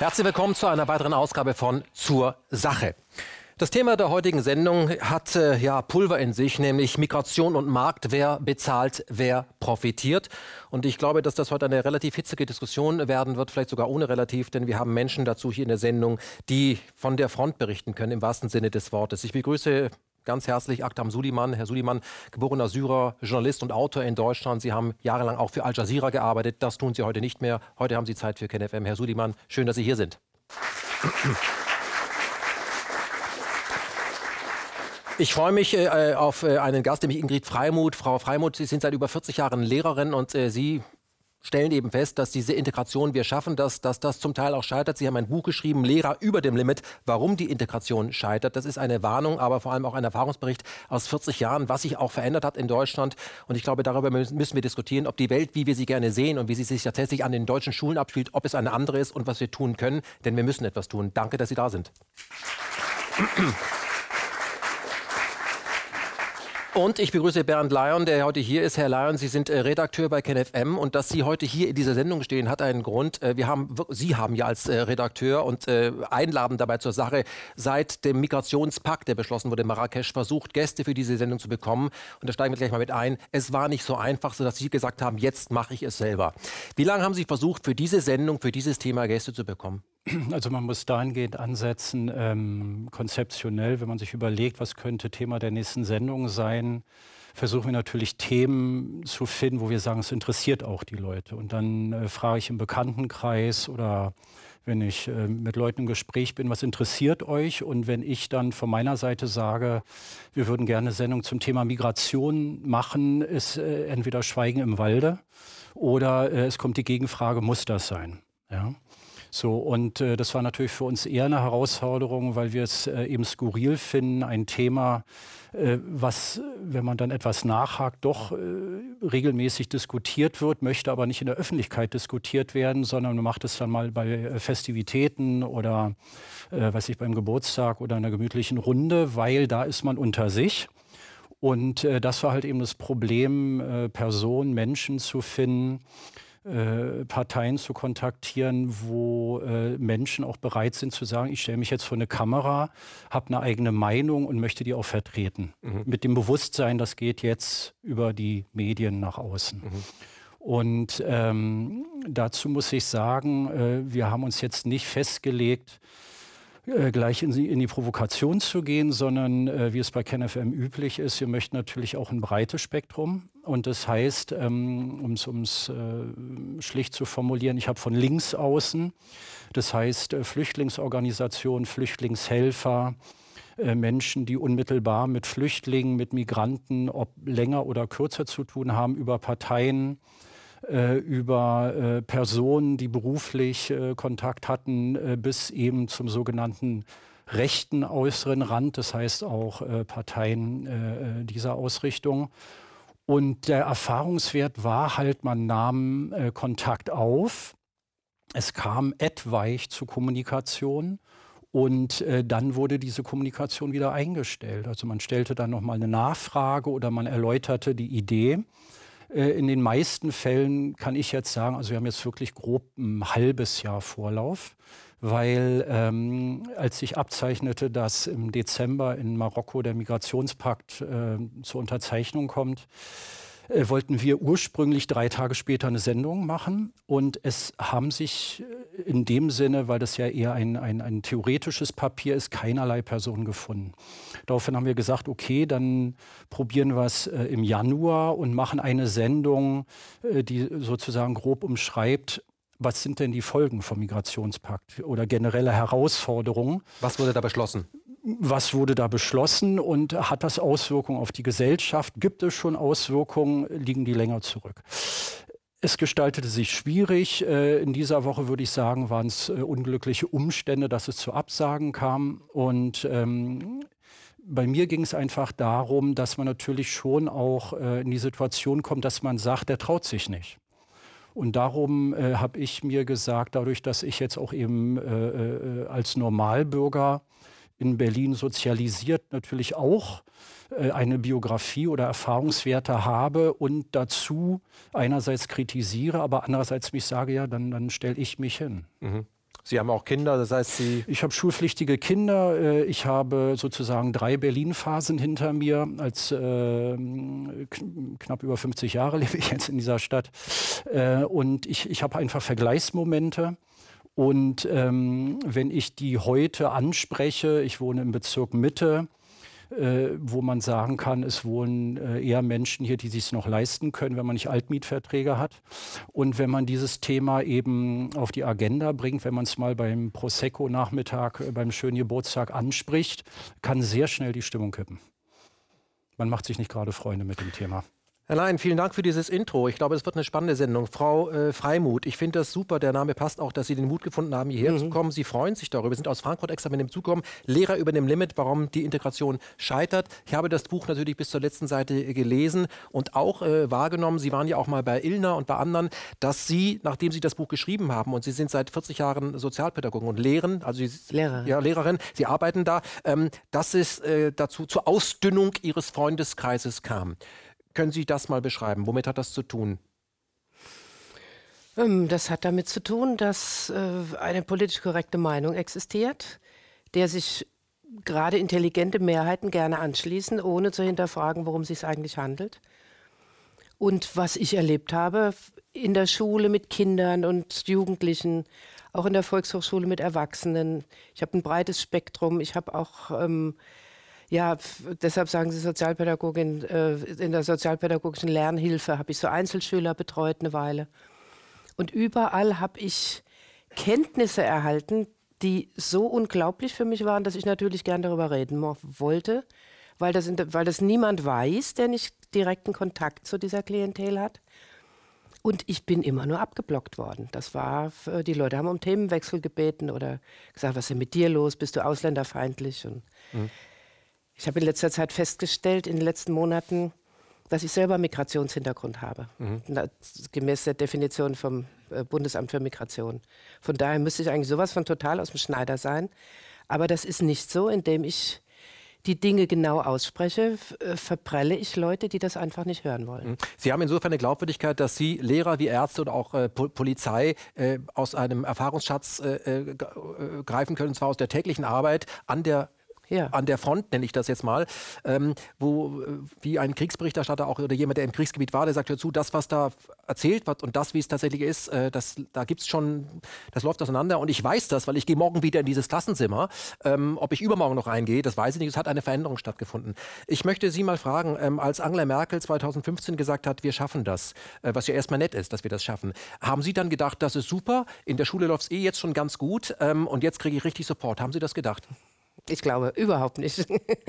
Herzlich willkommen zu einer weiteren Ausgabe von Zur Sache. Das Thema der heutigen Sendung hat Pulver in sich, nämlich Migration und Markt. Wer bezahlt, wer profitiert? Und ich glaube, dass das heute eine relativ hitzige Diskussion werden wird, vielleicht sogar ohne relativ, denn wir haben Menschen dazu hier in der Sendung, die von der Front berichten können, im wahrsten Sinne des Wortes. Ich begrüße ganz herzlich Aktham Suliman. Herr Suliman, geborener Syrer, Journalist und Autor in Deutschland. Sie haben jahrelang auch für Al Jazeera gearbeitet. Das tun Sie heute nicht mehr. Heute haben Sie Zeit für KenFM. Herr Suliman, schön, dass Sie hier sind. Ich freue mich auf einen Gast, nämlich Ingrid Freimuth. Frau Freimuth, Sie sind seit über 40 Jahren Lehrerin und Sie stellen eben fest, dass diese Integration wir schaffen, dass das zum Teil auch scheitert. Sie haben ein Buch geschrieben, Lehrer über dem Limit, warum die Integration scheitert. Das ist eine Warnung, aber vor allem auch ein Erfahrungsbericht aus 40 Jahren, was sich auch verändert hat in Deutschland. Und ich glaube, darüber müssen wir diskutieren, ob die Welt, wie wir sie gerne sehen und wie sie sich tatsächlich an den deutschen Schulen abspielt, ob es eine andere ist und was wir tun können. Denn wir müssen etwas tun. Danke, dass Sie da sind. Und ich begrüße Bernd Leyon, der heute hier ist. Herr Leyon, Sie sind Redakteur bei KenFM und dass Sie heute hier in dieser Sendung stehen, hat einen Grund. Sie haben ja als Redakteur und einladend dabei zur Sache seit dem Migrationspakt, der beschlossen wurde in Marrakesch, versucht, Gäste für diese Sendung zu bekommen. Und da steigen wir gleich mal mit ein. Es war nicht so einfach, sodass Sie gesagt haben, jetzt mache ich es selber. Wie lange haben Sie versucht, für diese Sendung, für dieses Thema Gäste zu bekommen? Also man muss dahingehend ansetzen, konzeptionell, wenn man sich überlegt, was könnte Thema der nächsten Sendung sein, versuchen wir natürlich Themen zu finden, wo wir sagen, es interessiert auch die Leute. Und dann frage ich im Bekanntenkreis oder wenn ich mit Leuten im Gespräch bin, was interessiert euch? Und wenn ich dann von meiner Seite sage, wir würden gerne eine Sendung zum Thema Migration machen, ist entweder Schweigen im Walde oder es kommt die Gegenfrage, muss das sein? Ja. So, und das war natürlich für uns eher eine Herausforderung, weil wir es eben skurril finden, ein Thema, was, wenn man dann etwas nachhakt, doch regelmäßig diskutiert wird, möchte aber nicht in der Öffentlichkeit diskutiert werden, sondern man macht es dann mal bei Festivitäten oder beim Geburtstag oder einer gemütlichen Runde, weil da ist man unter sich. Und das war halt eben das Problem, Personen, Menschen zu finden, Parteien zu kontaktieren, wo Menschen auch bereit sind zu sagen, ich stelle mich jetzt vor eine Kamera, habe eine eigene Meinung und möchte die auch vertreten. Mit dem Bewusstsein, das geht jetzt über die Medien nach außen. Und dazu muss ich sagen, wir haben uns jetzt nicht festgelegt, gleich in die Provokation zu gehen, sondern wie es bei KenFM üblich ist, wir möchten natürlich auch ein breites Spektrum. Und das heißt, um es schlicht zu formulieren, ich habe von links außen, das heißt Flüchtlingsorganisationen, Flüchtlingshelfer, Menschen, die unmittelbar mit Flüchtlingen, mit Migranten, ob länger oder kürzer zu tun haben, über Parteien, über Personen, die beruflich Kontakt hatten, bis eben zum sogenannten rechten äußeren Rand, das heißt auch Parteien dieser Ausrichtung. Und der Erfahrungswert war halt, man nahm Kontakt auf, es kam etwaig zu Kommunikation und dann wurde diese Kommunikation wieder eingestellt. Also man stellte dann nochmal eine Nachfrage oder man erläuterte die Idee. In den meisten Fällen kann ich jetzt sagen, also wir haben jetzt wirklich grob ein halbes Jahr Vorlauf, weil als sich abzeichnete, dass im Dezember in Marokko der Migrationspakt zur Unterzeichnung kommt, wollten wir ursprünglich 3 Tage später eine Sendung machen und es haben sich in dem Sinne, weil das ja eher ein theoretisches Papier ist, keinerlei Personen gefunden. Daraufhin haben wir gesagt, okay, dann probieren wir es im Januar und machen eine Sendung, die sozusagen grob umschreibt, was sind denn die Folgen vom Migrationspakt oder generelle Herausforderungen. Was wurde da beschlossen? Was wurde da beschlossen und hat das Auswirkungen auf die Gesellschaft? Gibt es schon Auswirkungen? Liegen die länger zurück? Es gestaltete sich schwierig. In dieser Woche, würde ich sagen, waren es unglückliche Umstände, dass es zu Absagen kam. Und bei mir ging es einfach darum, dass man natürlich schon auch in die Situation kommt, dass man sagt, der traut sich nicht. Und darum habe ich mir gesagt, dadurch, dass ich jetzt auch eben als Normalbürger in Berlin sozialisiert natürlich auch eine Biografie oder Erfahrungswerte habe und dazu einerseits kritisiere, aber andererseits mich sage, ja, dann stelle ich mich hin. Mhm. Sie haben auch Kinder, das heißt, Ich habe schulpflichtige Kinder. Ich habe sozusagen 3 Berlin-Phasen hinter mir. Als knapp über 50 Jahre lebe ich jetzt in dieser Stadt. Und ich habe einfach Vergleichsmomente. Und wenn ich die heute anspreche, ich wohne im Bezirk Mitte, wo man sagen kann, es wohnen eher Menschen hier, die sich es noch leisten können, wenn man nicht Altmietverträge hat. Und wenn man dieses Thema eben auf die Agenda bringt, wenn man es mal beim Prosecco-Nachmittag, beim schönen Geburtstag anspricht, kann sehr schnell die Stimmung kippen. Man macht sich nicht gerade Freunde mit dem Thema. Herr Lein, vielen Dank für dieses Intro. Ich glaube, es wird eine spannende Sendung. Frau Freimuth, ich finde das super. Der Name passt auch, dass Sie den Mut gefunden haben, hierher zu kommen. Sie freuen sich darüber. Sie sind aus Frankfurt extra mit dem Zug gekommen. Lehrer über dem Limit, warum die Integration scheitert. Ich habe das Buch natürlich bis zur letzten Seite gelesen und auch wahrgenommen. Sie waren ja auch mal bei Illner und bei anderen, dass Sie, nachdem Sie das Buch geschrieben haben und Sie sind seit 40 Jahren Sozialpädagogen und lehren, also Lehrerin, Sie arbeiten da, dass es dazu zur Ausdünnung Ihres Freundeskreises kam. Können Sie das mal beschreiben? Womit hat das zu tun? Das hat damit zu tun, dass eine politisch korrekte Meinung existiert, der sich gerade intelligente Mehrheiten gerne anschließen, ohne zu hinterfragen, worum es sich eigentlich handelt. Und was ich erlebt habe in der Schule mit Kindern und Jugendlichen, auch in der Volkshochschule mit Erwachsenen. Ich habe ein breites Spektrum. Ich habe auch deshalb sagen Sie Sozialpädagogin, in der sozialpädagogischen Lernhilfe habe ich so Einzelschüler betreut eine Weile. Und überall habe ich Kenntnisse erhalten, die so unglaublich für mich waren, dass ich natürlich gern darüber reden wollte, weil das niemand weiß, der nicht direkten Kontakt zu dieser Klientel hat. Und ich bin immer nur abgeblockt worden. Die Leute haben um Themenwechsel gebeten oder gesagt, was ist denn mit dir los, bist du ausländerfeindlich? Und ich habe in letzter Zeit festgestellt, in den letzten Monaten, dass ich selber Migrationshintergrund habe. Gemäß der Definition vom Bundesamt für Migration. Von daher müsste ich eigentlich sowas von total aus dem Schneider sein. Aber das ist nicht so, indem ich die Dinge genau ausspreche, verprelle ich Leute, die das einfach nicht hören wollen. Sie haben insofern eine Glaubwürdigkeit, dass Sie Lehrer wie Ärzte oder auch Polizei aus einem Erfahrungsschatz greifen können, und zwar aus der täglichen Arbeit an der Front, nenne ich das jetzt mal, wie ein Kriegsberichterstatter auch oder jemand, der im Kriegsgebiet war, der sagt dazu, das, was da erzählt wird und das, wie es tatsächlich ist, da gibt's schon, das läuft auseinander und ich weiß das, weil ich gehe morgen wieder in dieses Klassenzimmer. Ob ich übermorgen noch reingehe, das weiß ich nicht, es hat eine Veränderung stattgefunden. Ich möchte Sie mal fragen, als Angela Merkel 2015 gesagt hat, wir schaffen das, was ja erstmal nett ist, dass wir das schaffen, haben Sie dann gedacht, das ist super, in der Schule läuft es jetzt schon ganz gut und jetzt kriege ich richtig Support. Haben Sie das gedacht? Ich glaube überhaupt nicht.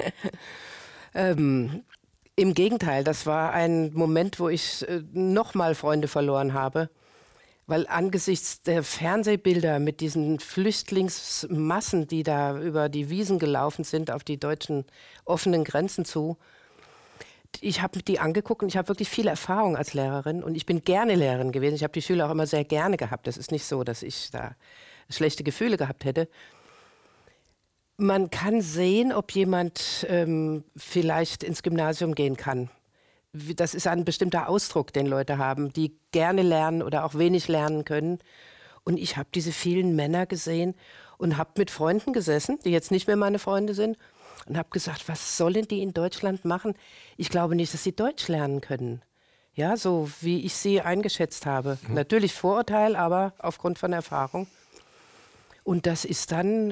Im Gegenteil, das war ein Moment, wo ich nochmal Freunde verloren habe, weil angesichts der Fernsehbilder mit diesen Flüchtlingsmassen, die da über die Wiesen gelaufen sind, auf die deutschen offenen Grenzen zu, ich habe die angeguckt und ich habe wirklich viel Erfahrung als Lehrerin und ich bin gerne Lehrerin gewesen. Ich habe die Schüler auch immer sehr gerne gehabt. Das ist nicht so, dass ich da schlechte Gefühle gehabt hätte. Man kann sehen, ob jemand vielleicht ins Gymnasium gehen kann. Das ist ein bestimmter Ausdruck, den Leute haben, die gerne lernen oder auch wenig lernen können. Und ich habe diese vielen Männer gesehen und habe mit Freunden gesessen, die jetzt nicht mehr meine Freunde sind, und habe gesagt, was sollen die in Deutschland machen? Ich glaube nicht, dass sie Deutsch lernen können. Ja, so wie ich sie eingeschätzt habe. Natürlich Vorurteil, aber aufgrund von Erfahrung. Und das ist dann,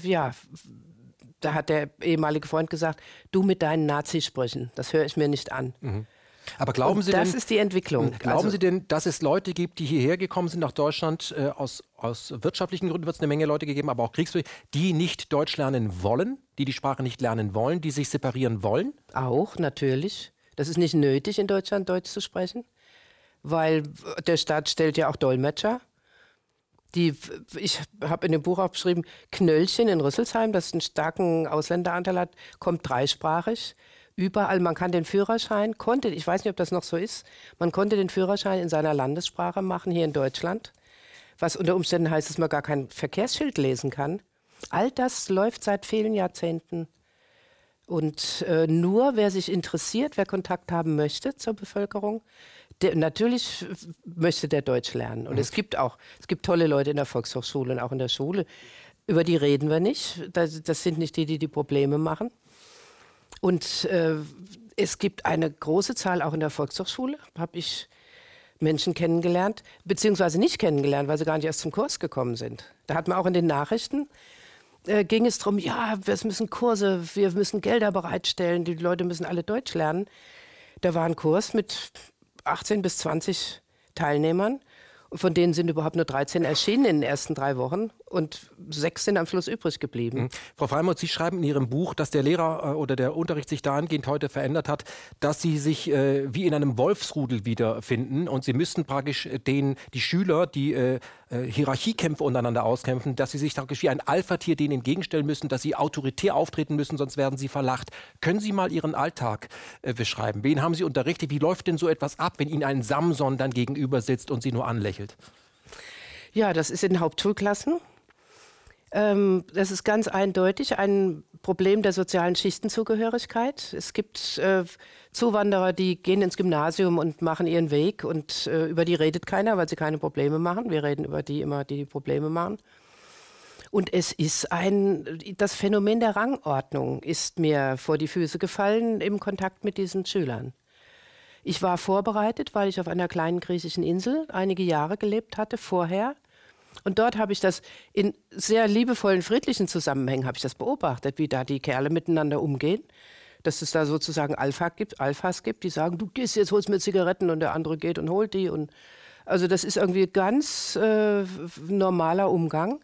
da hat der ehemalige Freund gesagt, du mit deinen Nazisprüchen, das höre ich mir nicht an. Aber glauben Sie denn, das ist die Entwicklung. Glauben Sie denn, dass es Leute gibt, die hierher gekommen sind nach Deutschland, aus wirtschaftlichen Gründen wird es eine Menge Leute gegeben, aber auch Kriegsgründe, die nicht Deutsch lernen wollen, die die Sprache nicht lernen wollen, die sich separieren wollen? Auch, natürlich. Das ist nicht nötig, in Deutschland Deutsch zu sprechen, weil der Staat stellt ja auch Dolmetscher. Ich habe in dem Buch auch beschrieben, Knöllchen in Rüsselsheim, das einen starken Ausländeranteil hat, kommt dreisprachig. Überall, man kann den Führerschein, ich weiß nicht, ob das noch so ist, man konnte den Führerschein in seiner Landessprache machen, hier in Deutschland, was unter Umständen heißt, dass man gar kein Verkehrsschild lesen kann. All das läuft seit vielen Jahrzehnten Und nur wer sich interessiert, wer Kontakt haben möchte zur Bevölkerung, natürlich möchte der Deutsch lernen. Und es gibt tolle Leute in der Volkshochschule und auch in der Schule. Über die reden wir nicht. Das sind nicht die Probleme machen. Und es gibt eine große Zahl auch in der Volkshochschule, habe ich Menschen kennengelernt, beziehungsweise nicht kennengelernt, weil sie gar nicht erst zum Kurs gekommen sind. Da hat man auch in den Nachrichten, ging es darum, ja, wir müssen Kurse, wir müssen Gelder bereitstellen, die Leute müssen alle Deutsch lernen. Da war ein Kurs mit 18 bis 20 Teilnehmern. Von denen sind überhaupt nur 13 erschienen in den ersten 3 Wochen und 6 sind am Schluss übrig geblieben. Frau Freimuth, Sie schreiben in Ihrem Buch, dass der Lehrer oder der Unterricht sich dahingehend heute verändert hat, dass Sie sich wie in einem Wolfsrudel wiederfinden und Sie müssten praktisch die Schüler, die Hierarchiekämpfe untereinander auskämpfen, dass Sie sich praktisch wie ein Alpha-Tier denen entgegenstellen müssen, dass Sie autoritär auftreten müssen, sonst werden Sie verlacht. Können Sie mal Ihren Alltag beschreiben? Wen haben Sie unterrichtet? Wie läuft denn so etwas ab, wenn Ihnen ein Samson dann gegenüber sitzt und Sie nur anlächelt? Ja, das ist in Hauptschulklassen. Das ist ganz eindeutig ein Problem der sozialen Schichtenzugehörigkeit. Es gibt Zuwanderer, die gehen ins Gymnasium und machen ihren Weg und über die redet keiner, weil sie keine Probleme machen. Wir reden über die immer, die Probleme machen. Und es ist das Phänomen der Rangordnung ist mir vor die Füße gefallen im Kontakt mit diesen Schülern. Ich war vorbereitet, weil ich auf einer kleinen griechischen Insel einige Jahre gelebt hatte vorher. Und dort habe ich das in sehr liebevollen, friedlichen Zusammenhängen habe ich das beobachtet, wie da die Kerle miteinander umgehen. Dass es da sozusagen Alphas gibt, die sagen, du gehst jetzt, holst mir Zigaretten und der andere geht und holt die. Und also das ist irgendwie ganz normaler Umgang.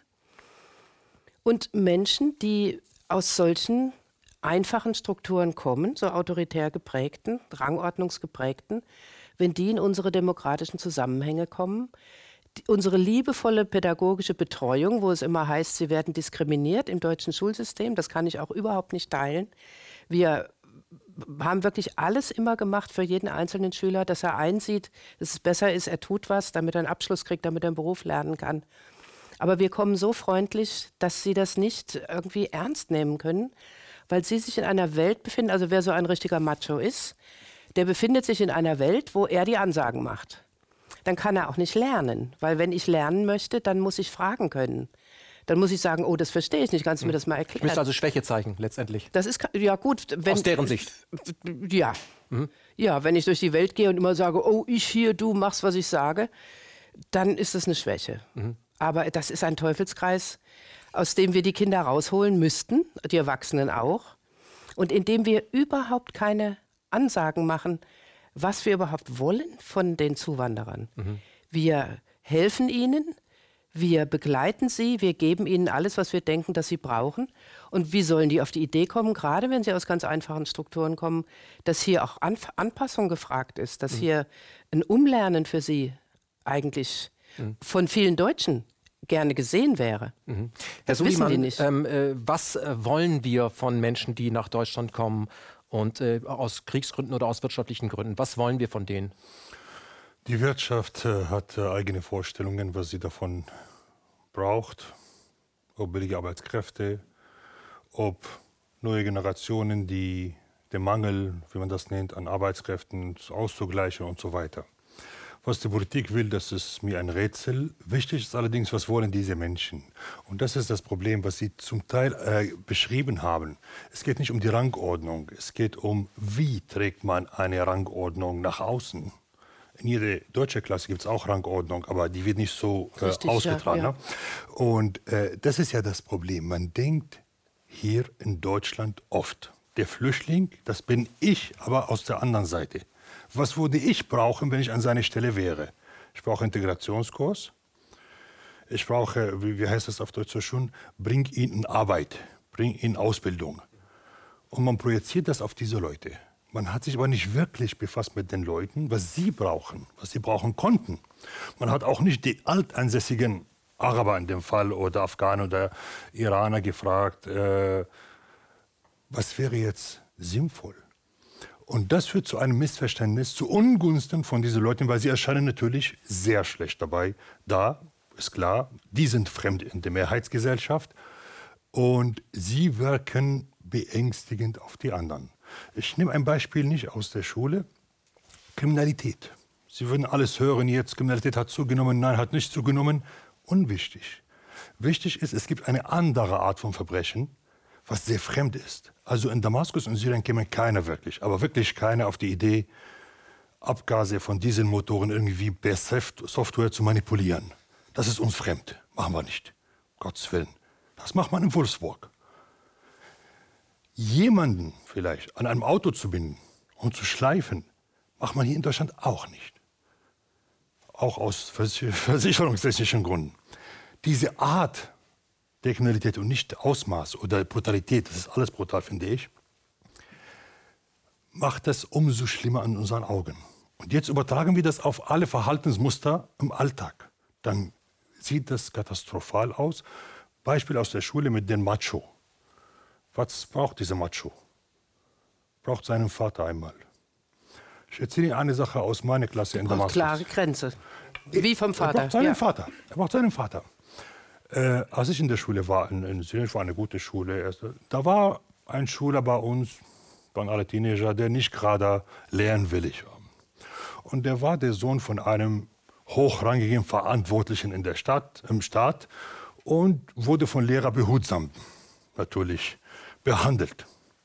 Und Menschen, die aus solchen einfachen Strukturen kommen, so autoritär geprägten, rangordnungsgeprägten, wenn die in unsere demokratischen Zusammenhänge kommen, unsere liebevolle pädagogische Betreuung, wo es immer heißt, sie werden diskriminiert im deutschen Schulsystem, das kann ich auch überhaupt nicht teilen. Wir haben wirklich alles immer gemacht für jeden einzelnen Schüler, dass er einsieht, dass es besser ist, er tut was, damit er einen Abschluss kriegt, damit er einen Beruf lernen kann. Aber wir kommen so freundlich, dass sie das nicht irgendwie ernst nehmen können, weil sie sich in einer Welt befinden, also wer so ein richtiger Macho ist, der befindet sich in einer Welt, wo er die Ansagen macht. Dann kann er auch nicht lernen, weil wenn ich lernen möchte, dann muss ich fragen können. Dann muss ich sagen, oh, das verstehe ich nicht, kannst du mir das mal erklären? Ich müsste also Schwäche zeigen, letztendlich. Das ist, ja gut. Aus deren Sicht? Ja. Ja, wenn ich durch die Welt gehe und immer sage, oh, ich hier, du machst, was ich sage, dann ist das eine Schwäche. Aber das ist ein Teufelskreis, aus dem wir die Kinder rausholen müssten, die Erwachsenen auch, und indem wir überhaupt keine Ansagen machen, was wir überhaupt wollen von den Zuwanderern. Wir helfen ihnen, wir begleiten sie, wir geben ihnen alles, was wir denken, dass sie brauchen. Und wie sollen die auf die Idee kommen, gerade wenn sie aus ganz einfachen Strukturen kommen, dass hier auch Anpassung gefragt ist, dass hier ein Umlernen für sie eigentlich von vielen Deutschen gerne gesehen wäre. Herr Suliman, wissen die nicht. Was wollen wir von Menschen, die nach Deutschland kommen und aus Kriegsgründen oder aus wirtschaftlichen Gründen? Was wollen wir von denen? Die Wirtschaft hat eigene Vorstellungen, was sie davon braucht. Ob billige Arbeitskräfte, ob neue Generationen, die den Mangel, wie man das nennt, an Arbeitskräften auszugleichen und so weiter. Was die Politik will, das ist mir ein Rätsel. Wichtig ist allerdings, was wollen diese Menschen? Und das ist das Problem, was Sie zum Teil beschrieben haben. Es geht nicht um die Rangordnung, es geht um, wie trägt man eine Rangordnung nach außen. In jeder deutschen Klasse gibt es auch Rangordnung, aber die wird nicht so ausgetragen. Ja. Und das ist ja das Problem. Man denkt hier in Deutschland oft, der Flüchtling, das bin ich, aber aus der anderen Seite. Was würde ich brauchen, wenn ich an seiner Stelle wäre? Ich brauche Integrationskurs. Ich brauche, wie heißt das auf Deutsch so schön, bring ihn in Arbeit, bring ihn in Ausbildung. Und man projiziert das auf diese Leute. Man hat sich aber nicht wirklich befasst mit den Leuten, was sie brauchen konnten. Man hat auch nicht die altansässigen Araber in dem Fall oder Afghanen oder Iraner gefragt, was wäre jetzt sinnvoll? Und das führt zu einem Missverständnis, zu Ungunsten von diesen Leuten, weil sie erscheinen natürlich sehr schlecht dabei. Da ist klar, die sind fremd in der Mehrheitsgesellschaft und sie wirken beängstigend auf die anderen. Ich nehme ein Beispiel nicht aus der Schule. Kriminalität. Sie würden alles hören jetzt, Kriminalität hat zugenommen, nein, hat nicht zugenommen. Unwichtig. Wichtig ist, es gibt eine andere Art von Verbrechen, was sehr fremd ist. Also in Damaskus und Syrien käme keiner wirklich, aber wirklich keiner auf die Idee, Abgase von Dieselmotoren irgendwie per Software zu manipulieren. Das ist uns fremd. Machen wir nicht. Gottes Willen. Das macht man in Wolfsburg. Jemanden vielleicht an einem Auto zu binden und zu schleifen, macht man hier in Deutschland auch nicht. Auch aus versicherungstechnischen Gründen. Diese Art der Kriminalität und nicht Ausmaß oder Brutalität, das ist alles brutal, finde ich, macht das umso schlimmer an unseren Augen. Und jetzt übertragen wir das auf alle Verhaltensmuster im Alltag. Dann sieht das katastrophal aus. Beispiel aus der Schule mit dem Macho. Was braucht dieser Macho? Braucht seinen Vater einmal. Ich erzähle Ihnen eine Sache aus meiner Klasse in Damaskus. Klare Grenze. Wie vom Vater. Er braucht seinen Vater. Er braucht seinen Vater. Als ich in der Schule war, in Syrien, war eine gute Schule, da war ein Schüler bei uns, waren alle Teenager, der nicht gerade lernwillig war. Und der war der Sohn von einem hochrangigen Verantwortlichen in der Stadt, im Staat und wurde von Lehrer behutsam natürlich behandelt.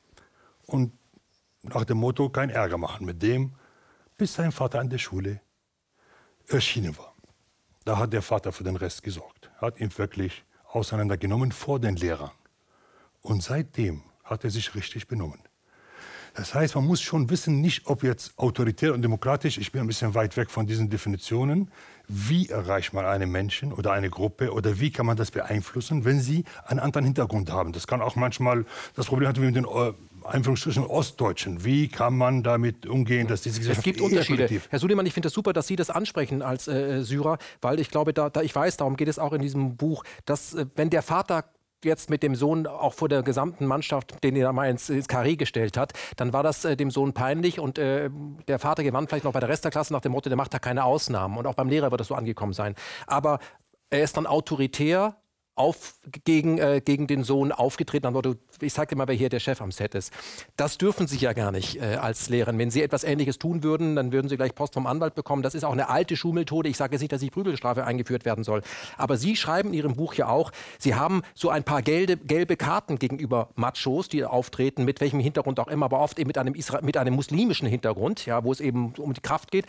Und nach dem Motto, kein Ärger machen mit dem, bis sein Vater an der Schule erschienen war. Da hat der Vater für den Rest gesorgt, hat ihn wirklich auseinandergenommen vor den Lehrern. Und seitdem hat er sich richtig benommen. Das heißt, man muss schon wissen, nicht ob jetzt autoritär und demokratisch, ich bin ein bisschen weit weg von diesen Definitionen, wie erreicht man einen Menschen oder eine Gruppe oder wie kann man das beeinflussen, wenn sie einen anderen Hintergrund haben. Das kann auch manchmal, das Problem hatten wir mit den Einführungsstrichen Ostdeutschen. Wie kann man damit umgehen, dass diese Gesellschaft... Es gibt Unterschiede. Herr Suleiman, ich finde es super, dass Sie das ansprechen als Syrer, weil ich glaube, ich weiß, darum geht es auch in diesem Buch, dass wenn der Vater jetzt mit dem Sohn auch vor der gesamten Mannschaft, den er mal ins Karree gestellt hat, dann war das dem Sohn peinlich und der Vater gewann vielleicht noch bei der Rest der Klasse nach dem Motto, der macht da keine Ausnahmen und auch beim Lehrer wird das so angekommen sein. Aber er ist dann autoritär gegen den Sohn aufgetreten. Also, ich sage dir mal, wer hier der Chef am Set ist. Das dürfen Sie ja gar nicht als Lehrerin. Wenn Sie etwas Ähnliches tun würden, dann würden Sie gleich Post vom Anwalt bekommen. Das ist auch eine alte Schulmethode. Ich sage jetzt nicht, dass die Prügelstrafe eingeführt werden soll. Aber Sie schreiben in Ihrem Buch ja auch, Sie haben so ein paar gelbe Karten gegenüber Machos, die auftreten, mit welchem Hintergrund auch immer, aber oft eben mit einem muslimischen Hintergrund, ja, wo es eben um die Kraft geht.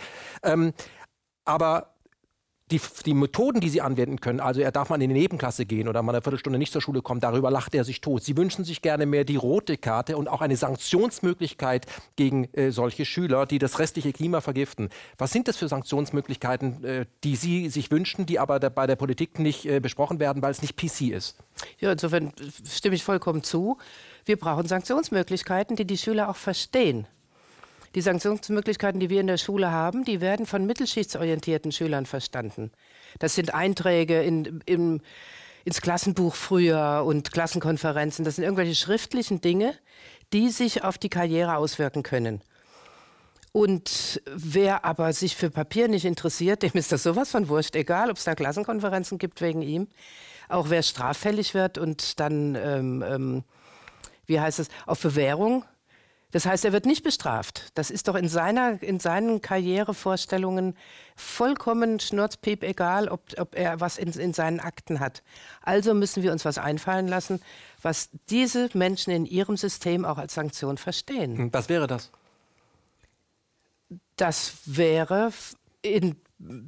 Aber die Methoden, die Sie anwenden können, also er darf mal in die Nebenklasse gehen oder mal eine Viertelstunde nicht zur Schule kommen, darüber lacht er sich tot. Sie wünschen sich gerne mehr die rote Karte und auch eine Sanktionsmöglichkeit gegen solche Schüler, die das restliche Klima vergiften. Was sind das für Sanktionsmöglichkeiten, die Sie sich wünschen, die aber bei der Politik nicht besprochen werden, weil es nicht PC ist? Ja, insofern stimme ich vollkommen zu. Wir brauchen Sanktionsmöglichkeiten, die die Schüler auch verstehen. Die Sanktionsmöglichkeiten, die wir in der Schule haben, die werden von mittelschichtsorientierten Schülern verstanden. Das sind Einträge ins Klassenbuch früher und Klassenkonferenzen. Das sind irgendwelche schriftlichen Dinge, die sich auf die Karriere auswirken können. Und wer aber sich für Papier nicht interessiert, dem ist das sowas von wurscht. Egal, ob es da Klassenkonferenzen gibt wegen ihm. Auch wer straffällig wird und dann, auf Bewährung. Das heißt, er wird nicht bestraft. Das ist doch in seinen Karrierevorstellungen vollkommen schnurzpiep egal, ob er was in seinen Akten hat. Also müssen wir uns was einfallen lassen, was diese Menschen in ihrem System auch als Sanktion verstehen. Was wäre das? Das wäre in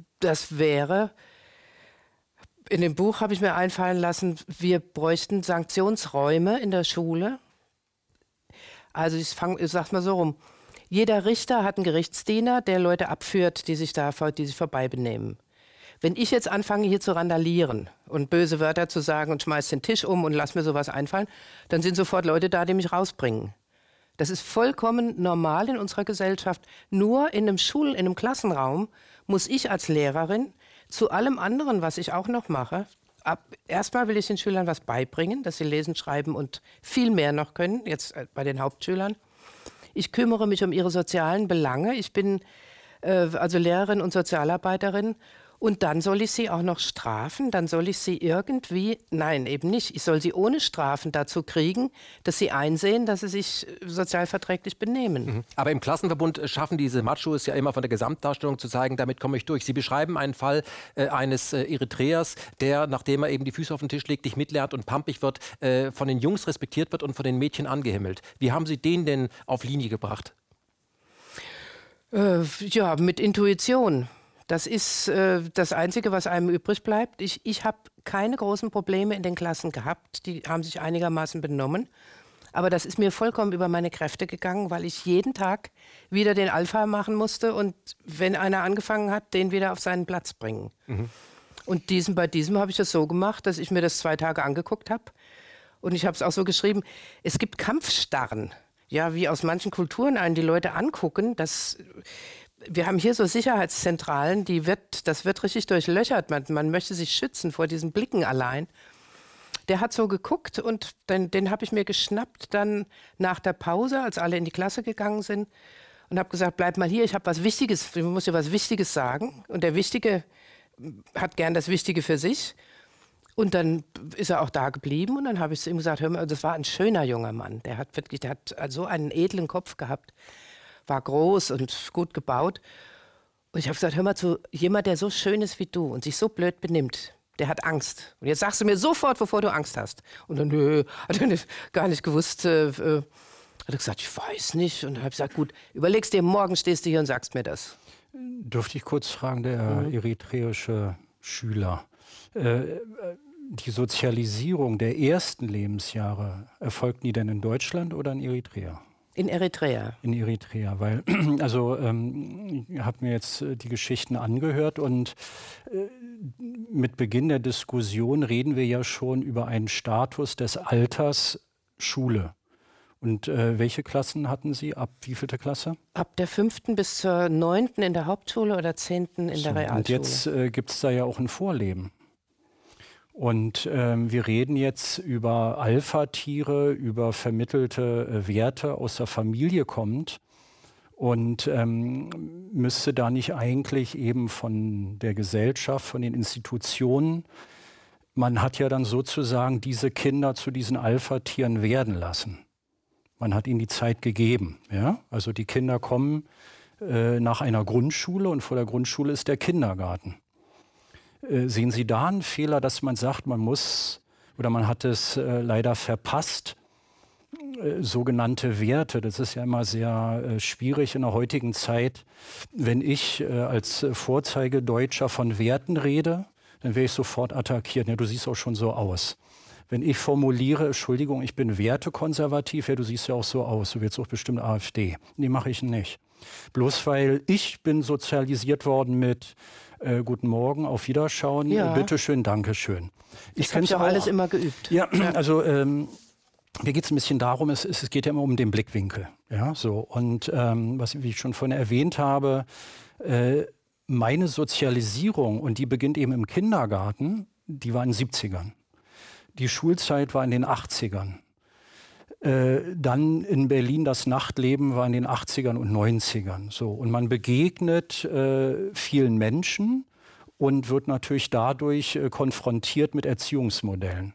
dem Buch habe ich mir einfallen lassen, wir bräuchten Sanktionsräume in der Schule. Also ich sag's mal so rum. Jeder Richter hat einen Gerichtsdiener, der Leute abführt, die sich vorbei benehmen. Wenn ich jetzt anfange, hier zu randalieren und böse Wörter zu sagen und schmeiß den Tisch um und lass mir sowas einfallen, dann sind sofort Leute da, die mich rausbringen. Das ist vollkommen normal in unserer Gesellschaft. Nur in einem Klassenraum muss ich als Lehrerin zu allem anderen, was ich auch noch mache, erstmal will ich den Schülern was beibringen, dass sie lesen, schreiben und viel mehr noch können, jetzt bei den Hauptschülern. Ich kümmere mich um ihre sozialen Belange. Ich bin also Lehrerin und Sozialarbeiterin Und dann soll ich sie auch noch strafen, dann soll ich sie irgendwie, nein, eben nicht, ich soll sie ohne Strafen dazu kriegen, dass sie einsehen, dass sie sich sozialverträglich benehmen. Aber im Klassenverbund schaffen diese Machos ja immer von der Gesamtdarstellung zu zeigen, damit komme ich durch. Sie beschreiben einen Fall eines Eritreers, der, nachdem er eben die Füße auf den Tisch legt, nicht mitlernt und pampig wird, von den Jungs respektiert wird und von den Mädchen angehimmelt. Wie haben Sie den denn auf Linie gebracht? Ja, mit Intuition. Das ist das Einzige, was einem übrig bleibt. Ich habe keine großen Probleme in den Klassen gehabt. Die haben sich einigermaßen benommen. Aber das ist mir vollkommen über meine Kräfte gegangen, weil ich jeden Tag wieder den Alpha machen musste und wenn einer angefangen hat, den wieder auf seinen Platz bringen. Und bei diesem habe ich das so gemacht, dass ich mir das 2 Tage angeguckt habe. Und ich habe es auch so geschrieben, es gibt Kampfstarren. Ja, wie aus manchen Kulturen einen die Leute angucken, wir haben hier so Sicherheitszentralen, das wird richtig durchlöchert. Man möchte sich schützen vor diesen Blicken allein. Der hat so geguckt und den habe ich mir geschnappt dann nach der Pause, als alle in die Klasse gegangen sind und habe gesagt, bleib mal hier, ich habe was Wichtiges, ich muss dir was Wichtiges sagen. Und der Wichtige hat gern das Wichtige für sich. Und dann ist er auch da geblieben und dann habe ich zu ihm gesagt, hör mal, das war ein schöner junger Mann. Der hat so einen edlen Kopf gehabt, war groß und gut gebaut. Und ich habe gesagt, hör mal zu, jemand, der so schön ist wie du und sich so blöd benimmt, der hat Angst. Und jetzt sagst du mir sofort, wovor du Angst hast. Und dann, hat er gar nicht gewusst, hat er gesagt, ich weiß nicht. Und dann habe ich gesagt, gut, überlegst dir, morgen stehst du hier und sagst mir das. Dürfte ich kurz fragen, der eritreische Schüler, die Sozialisierung der ersten Lebensjahre, erfolgt die denn in Deutschland oder in Eritrea? In Eritrea. In Eritrea, weil, also ich habe mir jetzt die Geschichten angehört und mit Beginn der Diskussion reden wir ja schon über einen Status des Alters Schule. Und welche Klassen hatten Sie? Ab wievielte Klasse? Ab der 5. bis zur 9. in der Hauptschule oder 10. in der Realschule. Und jetzt gibt es da ja auch ein Vorleben. Und wir reden jetzt über Alpha-Tiere, über vermittelte Werte aus der Familie kommt. Und müsste da nicht eigentlich eben von der Gesellschaft, von den Institutionen, man hat ja dann sozusagen diese Kinder zu diesen Alpha-Tieren werden lassen. Man hat ihnen die Zeit gegeben. Ja? Also die Kinder kommen nach einer Grundschule und vor der Grundschule ist der Kindergarten. Sehen Sie da einen Fehler, dass man sagt, man muss oder man hat es leider verpasst, sogenannte Werte, das ist ja immer sehr schwierig in der heutigen Zeit. Wenn ich als Vorzeigedeutscher von Werten rede, dann werde ich sofort attackiert. Ja, du siehst auch schon so aus. Wenn ich formuliere, Entschuldigung, ich bin wertekonservativ, ja, du siehst ja auch so aus, du willst auch bestimmt AfD. Nee, mache ich nicht. Bloß weil ich bin sozialisiert worden mit Guten Morgen, auf Wiederschauen, bitteschön, Dankeschön. Ich habe ja auch alles immer geübt. Ja, also mir geht es ein bisschen darum, es geht ja immer um den Blickwinkel. Ja, so. Und wie ich schon vorhin erwähnt habe, meine Sozialisierung, und die beginnt eben im Kindergarten, die war in den 70ern. Die Schulzeit war in den 80ern. Dann in Berlin das Nachtleben war in den 80ern und 90ern. So. Und man begegnet vielen Menschen und wird natürlich dadurch konfrontiert mit Erziehungsmodellen.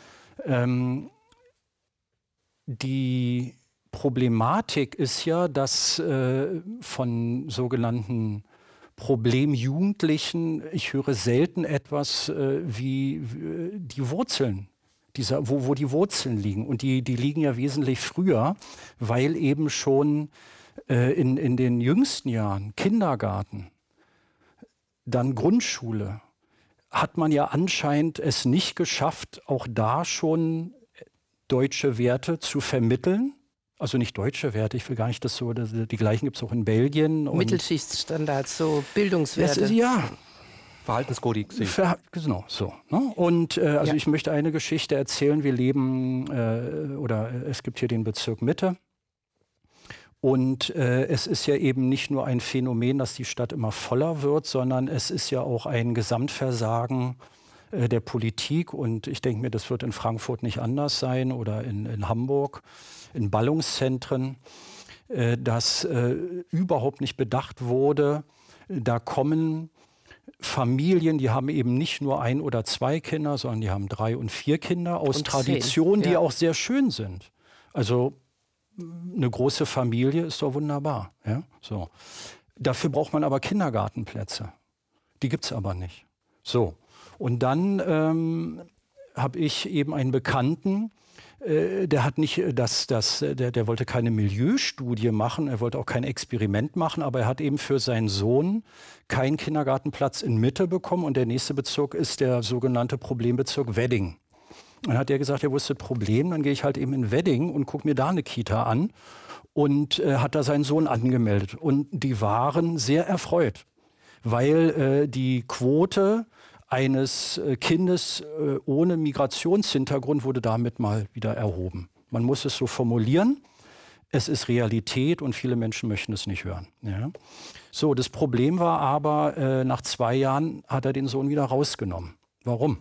Die Problematik ist ja, dass von sogenannten Problemjugendlichen, ich höre selten etwas wie die Wurzeln. Wo die Wurzeln liegen. Und die liegen ja wesentlich früher, weil eben schon in den jüngsten Jahren, Kindergarten, dann Grundschule, hat man ja anscheinend es nicht geschafft, auch da schon deutsche Werte zu vermitteln. Also nicht deutsche Werte, ich will gar nicht, dass so, die gleichen gibt es auch in Belgien. Mittelschichtsstandards, so Bildungswerte. Ja. Verhaltenskodex. Genau, so. Ne? Und ich möchte eine Geschichte erzählen. Wir leben, es gibt hier den Bezirk Mitte. Und es ist ja eben nicht nur ein Phänomen, dass die Stadt immer voller wird, sondern es ist ja auch ein Gesamtversagen der Politik. Und ich denke mir, das wird in Frankfurt nicht anders sein oder in Hamburg, in Ballungszentren, dass überhaupt nicht bedacht wurde. Da kommen Familien, die haben eben nicht nur 1 oder 2 Kinder, sondern die haben 3 und 4 Kinder aus und Traditionen, 10, die ja. auch sehr schön sind. Also eine große Familie ist doch wunderbar. Ja? So. Dafür braucht man aber Kindergartenplätze. Die gibt es aber nicht. So. Und dann habe ich eben einen Bekannten, der hat nicht der wollte keine Milieustudie machen, er wollte auch kein Experiment machen, aber er hat eben für seinen Sohn keinen Kindergartenplatz in Mitte bekommen und der nächste Bezirk ist der sogenannte Problembezirk Wedding. Dann hat er gesagt, er wusste Problem, dann gehe ich halt eben in Wedding und gucke mir da eine Kita an und hat da seinen Sohn angemeldet. Und die waren sehr erfreut, weil die Quote eines Kindes ohne Migrationshintergrund wurde damit mal wieder erhoben. Man muss es so formulieren, es ist Realität und viele Menschen möchten es nicht hören. Ja. So, das Problem war aber, nach 2 Jahren hat er den Sohn wieder rausgenommen. Warum?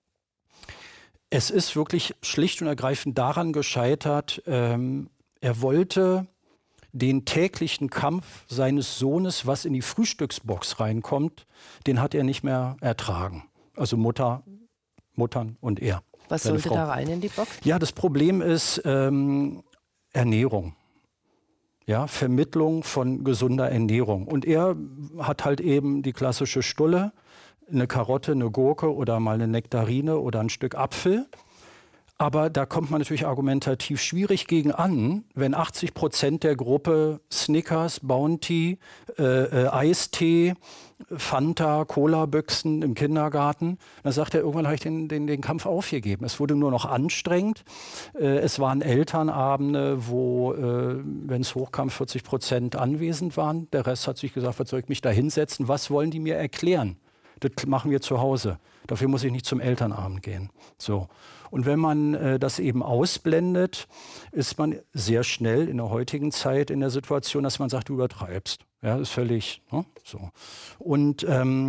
Es ist wirklich schlicht und ergreifend daran gescheitert, er wollte den täglichen Kampf seines Sohnes, was in die Frühstücksbox reinkommt, den hat er nicht mehr ertragen. Also Muttern und er. Was sollte da rein in die Box? Ja, das Problem ist Ernährung. Ja, Vermittlung von gesunder Ernährung. Und er hat halt eben die klassische Stulle, eine Karotte, eine Gurke oder mal eine Nektarine oder ein Stück Apfel. Aber da kommt man natürlich argumentativ schwierig gegen an, wenn 80% der Gruppe Snickers, Bounty, Eistee, Fanta, Cola-Büchsen im Kindergarten. Dann sagt er, irgendwann habe ich den Kampf aufgegeben. Es wurde nur noch anstrengend. Es waren Elternabende, wo, wenn es hochkam, 40% anwesend waren. Der Rest hat sich gesagt, was soll ich mich da hinsetzen? Was wollen die mir erklären? Das machen wir zu Hause. Dafür muss ich nicht zum Elternabend gehen. So. Und wenn man das eben ausblendet, ist man sehr schnell in der heutigen Zeit in der Situation, dass man sagt, du übertreibst. Ja, ist völlig so. Und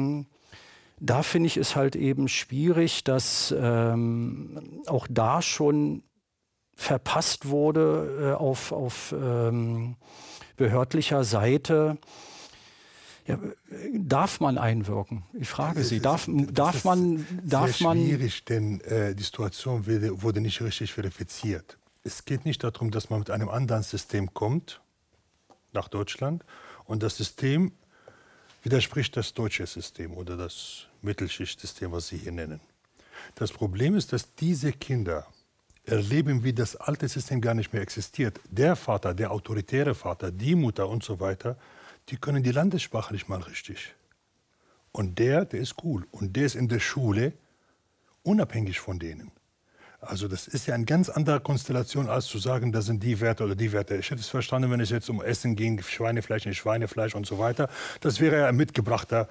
da finde ich es halt eben schwierig, dass auch da schon verpasst wurde auf behördlicher Seite. Ja, darf man einwirken? Ich frage Sie, darf man? Schwierig, denn die Situation wurde nicht richtig verifiziert. Es geht nicht darum, dass man mit einem anderen System kommt nach Deutschland und das System widerspricht das deutsche System oder das Mittelschichtsystem, was Sie hier nennen. Das Problem ist, dass diese Kinder erleben, wie das alte System gar nicht mehr existiert. Der Vater, der autoritäre Vater, die Mutter und so weiter, die können die Landessprache nicht mal richtig. Und der ist cool. Und der ist in der Schule unabhängig von denen. Also das ist ja eine ganz andere Konstellation, als zu sagen, das sind die Werte oder die Werte. Ich hätte es verstanden, wenn es jetzt um Essen ging, Schweinefleisch, nicht Schweinefleisch und so weiter. Das wäre ja mitgebrachtes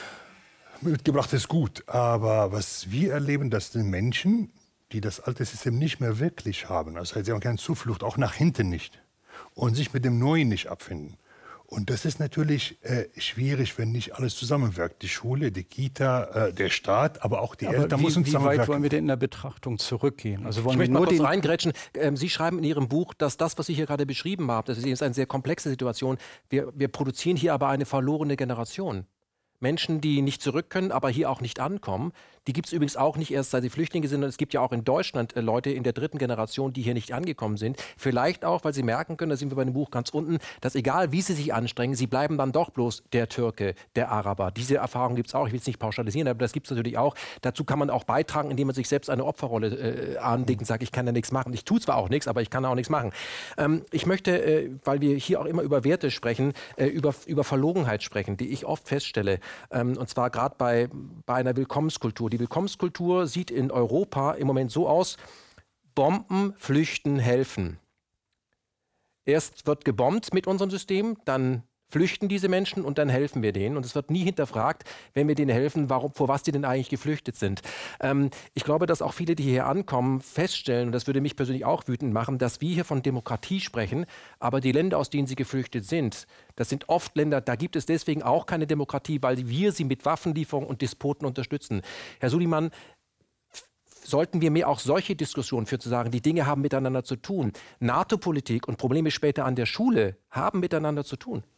Gut. Aber was wir erleben, das sind Menschen, die das alte System nicht mehr wirklich haben. Das heißt, sie haben keine Zuflucht, auch nach hinten nicht. Und sich mit dem Neuen nicht abfinden. Und das ist natürlich schwierig, wenn nicht alles zusammenwirkt. Die Schule, die Kita, der Staat, aber auch die Eltern müssen zusammenwirken. Wie weit wollen wir denn in der Betrachtung zurückgehen? Also wollen ich wir möchte nur mal kurz reingrätschen. Sie schreiben in Ihrem Buch, dass das, was ich hier gerade beschrieben habe, das ist eine sehr komplexe Situation. Wir produzieren hier aber eine verlorene Generation. Menschen, die nicht zurück können, aber hier auch nicht ankommen. Die gibt es übrigens auch nicht erst, seit sie Flüchtlinge sind. Und es gibt ja auch in Deutschland Leute in der 3. Generation, die hier nicht angekommen sind. Vielleicht auch, weil sie merken können, da sind wir bei dem Buch ganz unten, dass egal wie sie sich anstrengen, sie bleiben dann doch bloß der Türke, der Araber. Diese Erfahrung gibt es auch. Ich will es nicht pauschalisieren, aber das gibt es natürlich auch. Dazu kann man auch beitragen, indem man sich selbst eine Opferrolle anlegt und sagt, ich kann ja nichts machen. Ich tue zwar auch nichts, aber ich kann auch nichts machen. Ich möchte, weil wir hier auch immer über Werte sprechen, über Verlogenheit sprechen, die ich oft feststelle. Und zwar gerade bei einer Willkommenskultur. Die Willkommenskultur sieht in Europa im Moment so aus: Bomben, flüchten, helfen. Erst wird gebombt mit unserem System, dann flüchten diese Menschen und dann helfen wir denen. Und es wird nie hinterfragt, wenn wir denen helfen, vor was die denn eigentlich geflüchtet sind. Ich glaube, dass auch viele, die hierher ankommen, feststellen, und das würde mich persönlich auch wütend machen, dass wir hier von Demokratie sprechen, aber die Länder, aus denen sie geflüchtet sind, das sind oft Länder, da gibt es deswegen auch keine Demokratie, weil wir sie mit Waffenlieferungen und Despoten unterstützen. Herr Suleiman, sollten wir mehr auch solche Diskussionen führen, zu sagen, die Dinge haben miteinander zu tun. NATO-Politik und Probleme später an der Schule haben miteinander zu tun.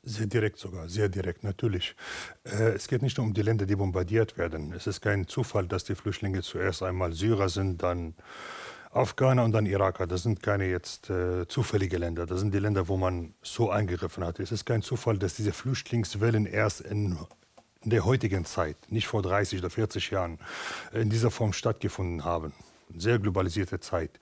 Sehr direkt sogar, sehr direkt, natürlich. Es geht nicht nur um die Länder, die bombardiert werden. Es ist kein Zufall, dass die Flüchtlinge zuerst einmal Syrer sind, dann Afghaner und dann Iraker. Das sind keine jetzt zufällige Länder. Das sind die Länder, wo man so eingegriffen hat. Es ist kein Zufall, dass diese Flüchtlingswellen erst in der heutigen Zeit, nicht vor 30 oder 40 Jahren, in dieser Form stattgefunden haben. Sehr globalisierte Zeit.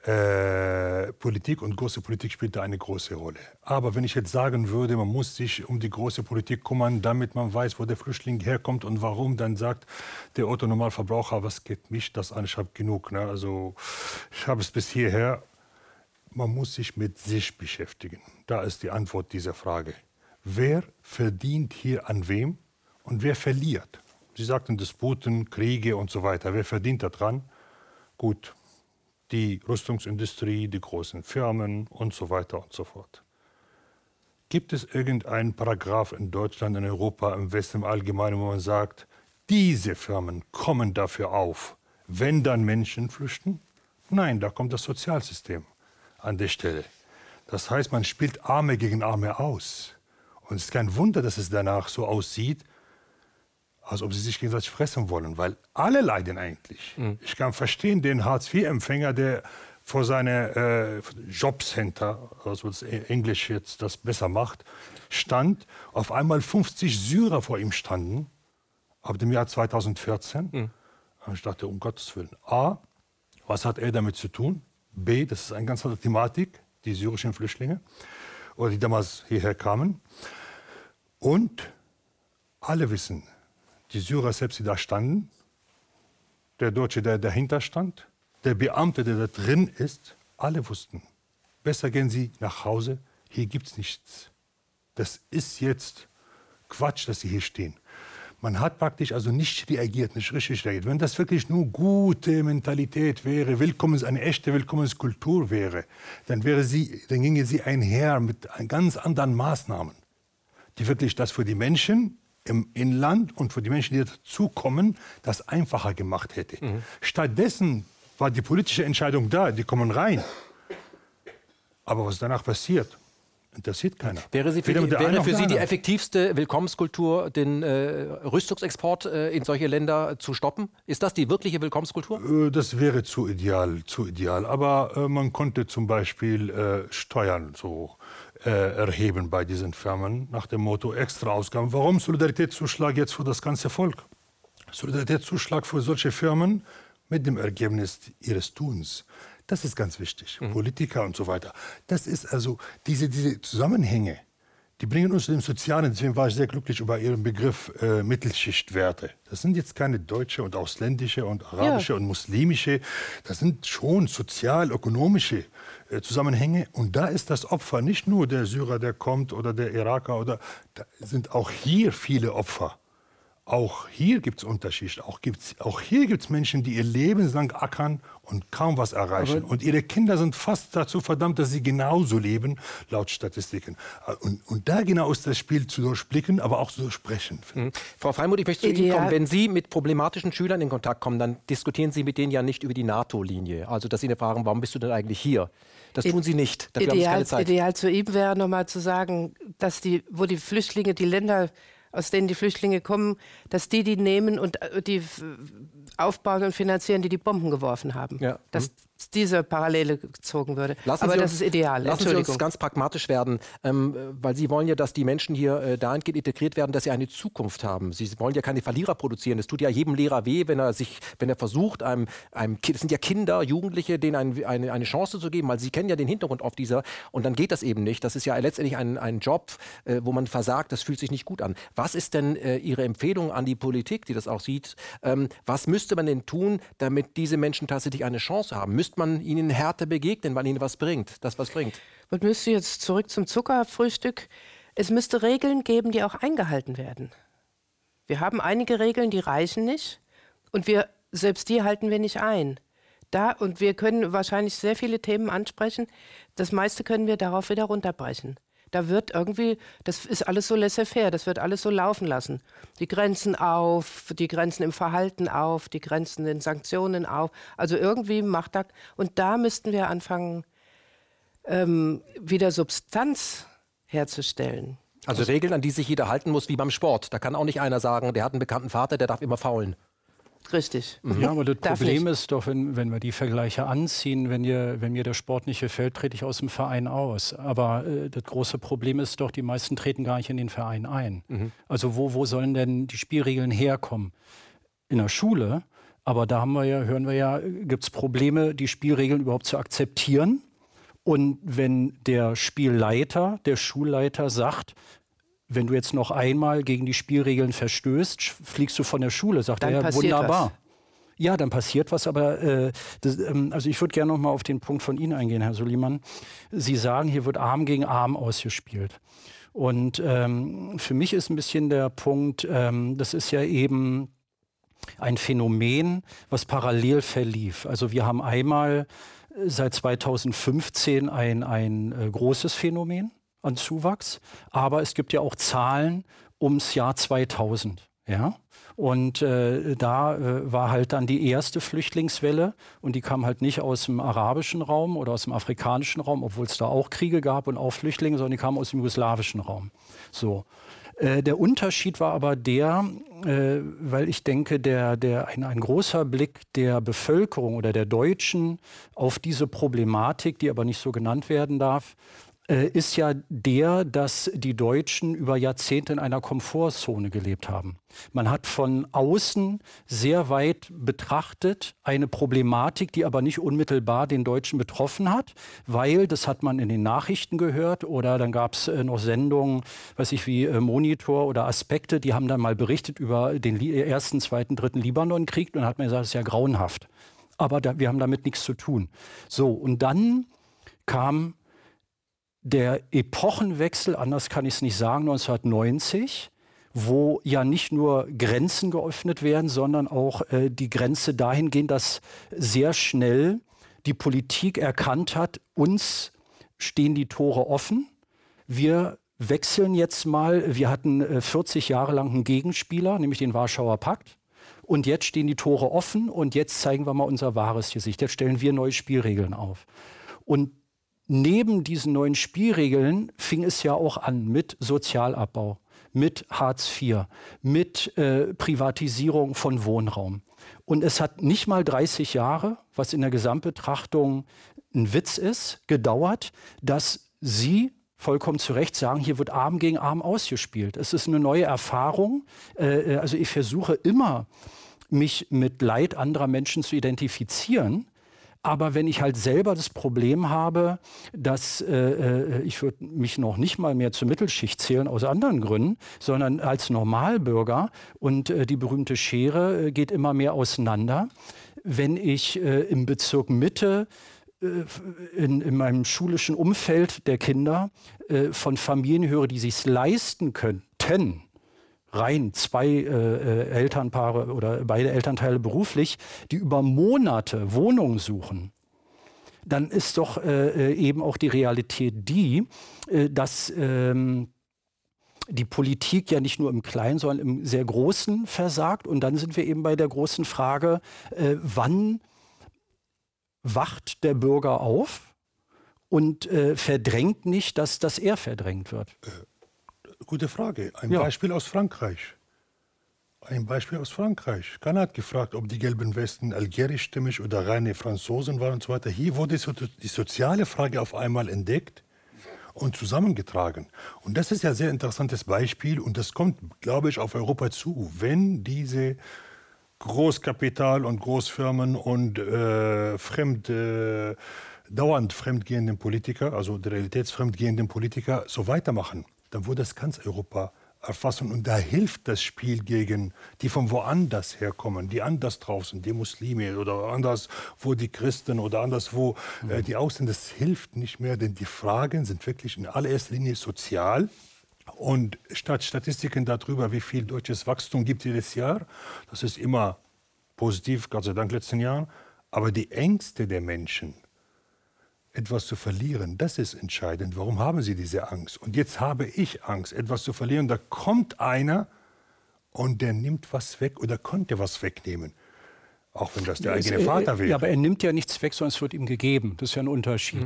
Politik und große Politik spielt da eine große Rolle. Aber wenn ich jetzt sagen würde, man muss sich um die große Politik kümmern, damit man weiß, wo der Flüchtling herkommt und warum, dann sagt der Otto-Normalverbraucher, was geht mich das an, ich habe genug. Ne? Also ich habe es bis hierher. Man muss sich mit sich beschäftigen. Da ist die Antwort dieser Frage. Wer verdient hier an wem und wer verliert? Sie sagten Disputen, Kriege und so weiter. Wer verdient daran? Gut, die Rüstungsindustrie, die großen Firmen und so weiter und so fort. Gibt es irgendeinen Paragraph in Deutschland, in Europa, im Westen im Allgemeinen, wo man sagt, diese Firmen kommen dafür auf, wenn dann Menschen flüchten? Nein, da kommt das Sozialsystem an der Stelle. Das heißt, man spielt Arme gegen Arme aus. Und es ist kein Wunder, dass es danach so aussieht, als ob sie sich gegenseitig fressen wollen, weil alle leiden eigentlich. Ich kann verstehen den Hartz-IV-Empfänger, der vor seiner Jobcenter, also das Englisch jetzt das besser macht, stand, auf einmal 50 Syrer vor ihm standen, ab dem Jahr 2014. Und ich dachte, um Gottes Willen, A, was hat er damit zu tun? B, das ist eine ganz andere Thematik, die syrischen Flüchtlinge, oder die damals hierher kamen. Und alle wissen, die Syrer selbst, die da standen, der Deutsche, der dahinter stand, der Beamte, der da drin ist, alle wussten, besser gehen Sie nach Hause, hier gibt es nichts. Das ist jetzt Quatsch, dass Sie hier stehen. Man hat praktisch also nicht reagiert, nicht richtig reagiert. Wenn das wirklich nur gute Mentalität wäre, eine echte Willkommenskultur wäre, dann ginge sie einher mit ganz anderen Maßnahmen, die wirklich das für die Menschen im Inland und für die Menschen, die dazukommen, das einfacher gemacht hätte. Stattdessen war die politische Entscheidung da, die kommen rein. Aber was danach passiert, interessiert keiner. Wäre für Sie die effektivste Willkommenskultur, den Rüstungsexport in solche Länder zu stoppen? Ist das die wirkliche Willkommenskultur? Das wäre zu ideal. Aber man konnte zum Beispiel Steuern so erheben bei diesen Firmen nach dem Motto Extraausgaben. Warum Solidaritätszuschlag jetzt für das ganze Volk? Solidaritätszuschlag für solche Firmen mit dem Ergebnis ihres Tuns. Das ist ganz wichtig. Politiker und so weiter. Das ist also diese Zusammenhänge, die bringen uns zu dem Sozialen. Deswegen war ich sehr glücklich über Ihren Begriff Mittelschichtwerte. Das sind jetzt keine deutsche und ausländische und arabische und muslimische. Das sind schon sozial-ökonomische Zusammenhänge. Und da ist das Opfer nicht nur der Syrer, der kommt, oder der Iraker. Da sind auch hier viele Opfer. Auch hier gibt es Unterschiede. Auch hier gibt es Menschen, die ihr Leben lang ackern und kaum was erreichen. Und ihre Kinder sind fast dazu verdammt, dass sie genauso leben, laut Statistiken. Und da genau ist das Spiel zu durchblicken, aber auch zu durchsprechen. Frau Freimuth, ich möchte zu Ihnen kommen. Wenn Sie mit problematischen Schülern in Kontakt kommen, dann diskutieren Sie mit denen ja nicht über die NATO-Linie. Also, dass Sie fragen, warum bist du denn eigentlich hier? Das tun Sie nicht. Dafür haben Sie keine Zeit. Ideal zu ihm wäre nochmal zu sagen, dass wo die Flüchtlinge, die Länder, aus denen die Flüchtlinge kommen, dass die nehmen und die aufbauen und finanzieren, die Bomben geworfen haben. Ja. Dass diese Parallele gezogen würde. Aber das ist ideal. Lassen Sie uns ganz pragmatisch werden, weil Sie wollen ja, dass die Menschen hier dahingehend integriert werden, dass sie eine Zukunft haben. Sie wollen ja keine Verlierer produzieren. Es tut ja jedem Lehrer weh, wenn er versucht, das sind ja Kinder, Jugendliche, denen eine Chance zu geben, weil sie kennen ja den Hintergrund auf dieser, und dann geht das eben nicht. Das ist ja letztendlich ein Job, wo man versagt, das fühlt sich nicht gut an. Was ist denn Ihre Empfehlung an die Politik, die das auch sieht? Was müsste man denn tun, damit diese Menschen tatsächlich eine Chance haben? Müsste man ihnen härter begegnen, weil ihnen was bringt, das was bringt? Man müsste jetzt zurück zum Zuckerfrühstück. Es müsste Regeln geben, die auch eingehalten werden. Wir haben einige Regeln, die reichen nicht, und selbst die halten wir nicht ein. Und wir können wahrscheinlich sehr viele Themen ansprechen. Das meiste können wir darauf wieder runterbrechen. Da wird irgendwie, das ist alles so laissez-faire, das wird alles so laufen lassen. Die Grenzen auf, die Grenzen im Verhalten auf, die Grenzen in Sanktionen auf. Also irgendwie macht das. Und da müssten wir anfangen, wieder Substanz herzustellen. Also Regeln, an die sich jeder halten muss, wie beim Sport. Da kann auch nicht einer sagen, der hat einen bekannten Vater, der darf immer faulen. Richtig. Ja, aber das Problem ist doch, wenn wir die Vergleiche anziehen, wenn mir der Sport nicht gefällt, trete ich aus dem Verein aus. Aber das große Problem ist doch, die meisten treten gar nicht in den Verein ein. Also wo sollen denn die Spielregeln herkommen? In der Schule, aber da hören wir ja, gibt es Probleme, die Spielregeln überhaupt zu akzeptieren. Und wenn der Spielleiter, der Schulleiter sagt, wenn du jetzt noch einmal gegen die Spielregeln verstößt, fliegst du von der Schule, sagt er, ja, wunderbar. Ja, dann passiert was, aber also ich würde gerne noch mal auf den Punkt von Ihnen eingehen, Herr Soliman. Sie sagen, hier wird Arm gegen Arm ausgespielt. Und für mich ist ein bisschen der Punkt, das ist ja eben ein Phänomen, was parallel verlief. Also wir haben einmal seit 2015 ein großes Phänomen an Zuwachs, aber es gibt ja auch Zahlen ums Jahr 2000. Ja? Und da war halt dann die erste Flüchtlingswelle und die kam halt nicht aus dem arabischen Raum oder aus dem afrikanischen Raum, obwohl es da auch Kriege gab und auch Flüchtlinge, sondern die kamen aus dem jugoslawischen Raum. So. Der Unterschied war aber weil ich denke, ein großer Blick der Bevölkerung oder der Deutschen auf diese Problematik, die aber nicht so genannt werden darf, ist ja dass die Deutschen über Jahrzehnte in einer Komfortzone gelebt haben. Man hat von außen sehr weit betrachtet eine Problematik, die aber nicht unmittelbar den Deutschen betroffen hat, weil, das hat man in den Nachrichten gehört oder dann gab es noch Sendungen, weiß ich wie Monitor oder Aspekte, die haben dann mal berichtet über den ersten, zweiten, dritten Libanonkrieg und dann hat man gesagt, das ist ja grauenhaft. Aber wir haben damit nichts zu tun. So, und dann kam der Epochenwechsel, anders kann ich es nicht sagen, 1990, wo ja nicht nur Grenzen geöffnet werden, sondern auch die Grenze dahingehend, dass sehr schnell die Politik erkannt hat, uns stehen die Tore offen. Wir wechseln jetzt mal, wir hatten 40 Jahre lang einen Gegenspieler, nämlich den Warschauer Pakt. Und jetzt stehen die Tore offen und jetzt zeigen wir mal unser wahres Gesicht. Jetzt stellen wir neue Spielregeln auf. Und neben diesen neuen Spielregeln fing es ja auch an mit Sozialabbau, mit Hartz IV, mit Privatisierung von Wohnraum. Und es hat nicht mal 30 Jahre, was in der Gesamtbetrachtung ein Witz ist, gedauert, dass Sie vollkommen zu Recht sagen, hier wird Arm gegen Arm ausgespielt. Es ist eine neue Erfahrung. Also ich versuche immer, mich mit Leid anderer Menschen zu identifizieren. Aber wenn ich halt selber das Problem habe, dass ich würde mich noch nicht mal mehr zur Mittelschicht zählen aus anderen Gründen, sondern als Normalbürger und die berühmte Schere geht immer mehr auseinander. Wenn ich im Bezirk Mitte in meinem schulischen Umfeld der Kinder von Familien höre, die sich leisten könnten, rein zwei Elternpaare oder beide Elternteile beruflich, die über Monate Wohnungen suchen, dann ist doch eben auch die Realität dass die Politik ja nicht nur im Kleinen, sondern im sehr Großen versagt. Und dann sind wir eben bei der großen Frage, wann wacht der Bürger auf und verdrängt nicht, dass er verdrängt wird? Gute Frage. Ein Beispiel aus Frankreich. Keiner hat gefragt, ob die gelben Westen algerischstämmig oder reine Franzosen waren und so weiter. Hier wurde die soziale Frage auf einmal entdeckt und zusammengetragen. Und das ist ja ein sehr interessantes Beispiel und das kommt, glaube ich, auf Europa zu. Wenn diese Großkapital und Großfirmen und dauernd fremdgehenden Politiker, also die realitätsfremdgehenden Politiker, so weitermachen, dann wird das ganz Europa erfassen. Und da hilft das Spiel gegen die von woanders herkommen, die anders drauf sind, die Muslime oder anders, wo die Christen oder anderswo die Ausländer. Das hilft nicht mehr, denn die Fragen sind wirklich in allererster Linie sozial. Und statt Statistiken darüber, wie viel deutsches Wachstum gibt jedes Jahr, das ist immer positiv, Gott sei Dank, letzten Jahren. Aber die Ängste der Menschen, etwas zu verlieren, das ist entscheidend. Warum haben sie diese Angst? Und jetzt habe ich Angst, etwas zu verlieren. Da kommt einer und der nimmt was weg oder konnte was wegnehmen. Auch wenn das der eigene Vater wäre. Ja, aber er nimmt ja nichts weg, sondern es wird ihm gegeben. Das ist ja ein Unterschied.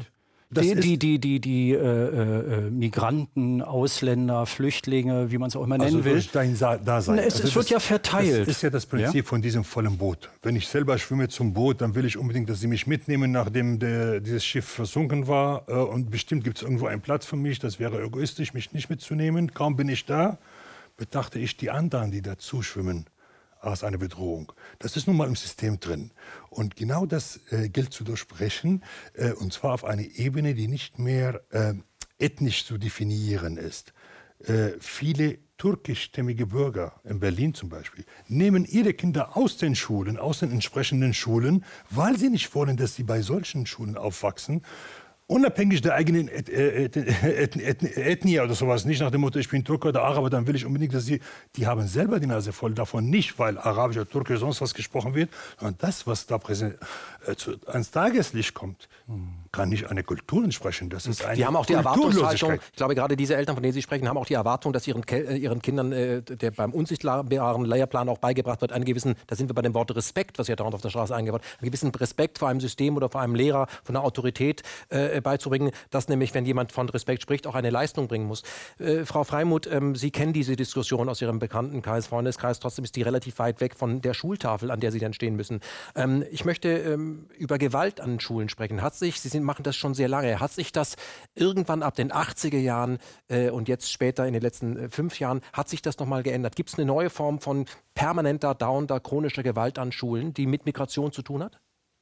Die Migranten, Ausländer, Flüchtlinge, wie man es auch immer nennen will. Es wird ja verteilt. Das ist ja das Prinzip von diesem vollen Boot. Wenn ich selber schwimme zum Boot, dann will ich unbedingt, dass sie mich mitnehmen, nachdem dieses Schiff versunken war. Und bestimmt gibt es irgendwo einen Platz für mich. Das wäre egoistisch, mich nicht mitzunehmen. Kaum bin ich da, betrachte ich die anderen, die dazu schwimmen, als eine Bedrohung. Das ist nun mal im System drin. Und genau das gilt zu durchbrechen, und zwar auf eine Ebene, die nicht mehr ethnisch zu definieren ist. Viele türkischstämmige Bürger, in Berlin zum Beispiel, nehmen ihre Kinder aus den Schulen, aus den entsprechenden Schulen, weil sie nicht wollen, dass sie bei solchen Schulen aufwachsen, unabhängig der eigenen Ethnie oder sowas, nicht nach dem Motto, ich bin Türke oder Araber, dann will ich unbedingt, dass die haben selber die Nase voll davon, nicht weil Arabisch oder Türkisch sonst was gesprochen wird, sondern das, was da ans Tageslicht kommt, kann nicht eine Kultur entsprechen. Das ist eine die haben auch die Erwartungshaltung, ich glaube gerade diese Eltern, von denen Sie sprechen, haben auch die Erwartung, dass ihren Kindern der beim unsichtbaren Lehrplan auch beigebracht wird, einen gewissen, da sind wir bei dem Wort Respekt, was ja dauernd auf der Straße eingebaut, einen gewissen Respekt vor einem System oder vor einem Lehrer, von einer Autorität beizubringen, dass nämlich, wenn jemand von Respekt spricht, auch eine Leistung bringen muss. Frau Freimuth, Sie kennen diese Diskussion aus Ihrem Bekanntenkreis, Freundeskreis, trotzdem ist die relativ weit weg von der Schultafel, an der Sie dann stehen müssen. Ich möchte über Gewalt an Schulen sprechen. Sie machen das schon sehr lange. Hat sich das irgendwann ab den 80er Jahren und jetzt später in den letzten 5 Jahren, hat sich das nochmal geändert? Gibt es eine neue Form von permanenter, dauernder, chronischer Gewalt an Schulen, die mit Migration zu tun hat?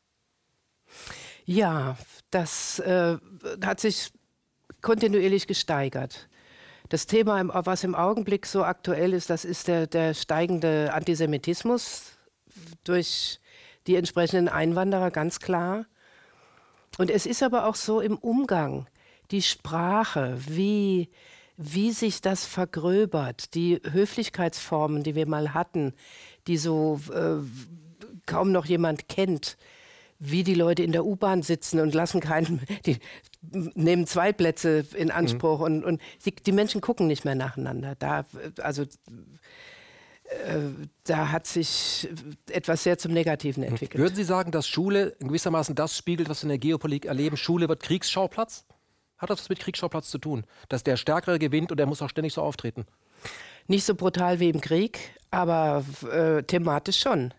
Ja, das hat sich kontinuierlich gesteigert. Das Thema, was im Augenblick so aktuell ist, das ist der steigende Antisemitismus durch die entsprechenden Einwanderer, ganz klar. Und es ist aber auch so im Umgang, die Sprache, wie sich das vergröbert, die Höflichkeitsformen, die wir mal hatten, die so kaum noch jemand kennt, wie die Leute in der U-Bahn sitzen und lassen keinen, die nehmen 2 Plätze in Anspruch und die Menschen gucken nicht mehr nacheinander. Da hat sich etwas sehr zum Negativen entwickelt. Würden Sie sagen, dass Schule in gewissermaßen das spiegelt, was wir in der Geopolitik erleben? Schule wird Kriegsschauplatz? Hat das was mit Kriegsschauplatz zu tun? Dass der Stärkere gewinnt und der muss auch ständig so auftreten? Nicht so brutal wie im Krieg, aber thematisch schon.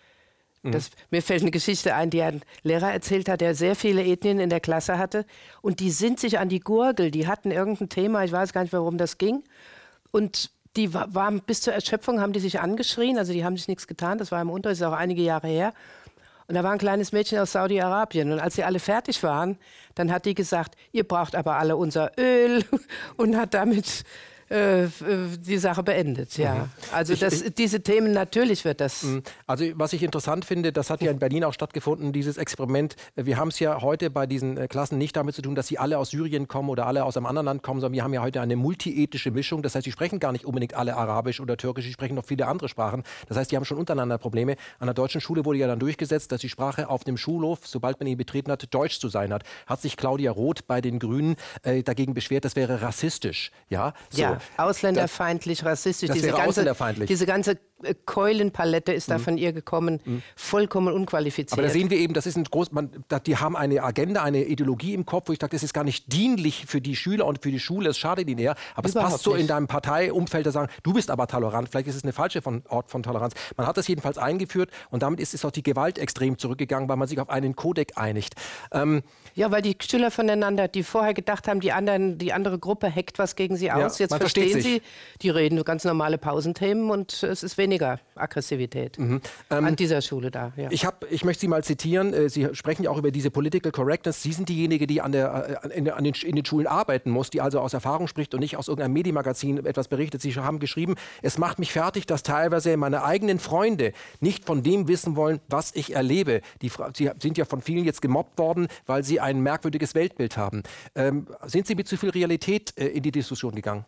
Mir fällt eine Geschichte ein, die ein Lehrer erzählt hat, der sehr viele Ethnien in der Klasse hatte. Und die sind sich an die Gurgel. Die hatten irgendein Thema, ich weiß gar nicht, worum das ging. Und die waren bis zur Erschöpfung, haben die sich angeschrien. Also die haben sich nichts getan. Das war im Unterricht, das ist auch einige Jahre her. Und da war ein kleines Mädchen aus Saudi-Arabien. Und als sie alle fertig waren, dann hat die gesagt, ihr braucht aber alle unser Öl. Und hat damit die Sache beendet, ja. Also diese Themen, natürlich wird das... Also was ich interessant finde, das hat ja in Berlin auch stattgefunden, dieses Experiment. Wir haben es ja heute bei diesen Klassen nicht damit zu tun, dass sie alle aus Syrien kommen oder alle aus einem anderen Land kommen, sondern wir haben ja heute eine multiethnische Mischung. Das heißt, sie sprechen gar nicht unbedingt alle Arabisch oder Türkisch, sie sprechen noch viele andere Sprachen. Das heißt, die haben schon untereinander Probleme. An der deutschen Schule wurde ja dann durchgesetzt, dass die Sprache auf dem Schulhof, sobald man ihn betreten hat, Deutsch zu sein hat. Hat sich Claudia Roth bei den Grünen dagegen beschwert, das wäre rassistisch. Ja, so. Ja. Ausländerfeindlich, rassistisch. Diese ganze Keulenpalette ist da von ihr gekommen, vollkommen unqualifiziert. Aber da sehen wir eben, das ist die haben eine Agenda, eine Ideologie im Kopf, wo ich dachte, das ist gar nicht dienlich für die Schüler und für die Schule, es schadet ihnen eher. Aber es passt so in deinem Parteiumfeld, da sagen, du bist aber tolerant, vielleicht ist es eine falsche Art von Toleranz. Man hat das jedenfalls eingeführt und damit ist auch die Gewalt extrem zurückgegangen, weil man sich auf einen Kodex einigt. Ja, weil die Schüler voneinander, die vorher gedacht haben, die andere Gruppe hackt was gegen sie aus, jetzt verstehen sie, die reden ganz normale Pausenthemen und es ist weniger Aggressivität an dieser Schule da. Ja. Ich möchte Sie mal zitieren, Sie sprechen ja auch über diese Political Correctness. Sie sind diejenige, die in den Schulen arbeiten muss, die also aus Erfahrung spricht und nicht aus irgendeinem Medienmagazin etwas berichtet. Sie haben geschrieben, es macht mich fertig, dass teilweise meine eigenen Freunde nicht von dem wissen wollen, was ich erlebe. Sie sind ja von vielen jetzt gemobbt worden, weil sie ein merkwürdiges Weltbild haben. Sind Sie mit zu viel Realität in die Diskussion gegangen?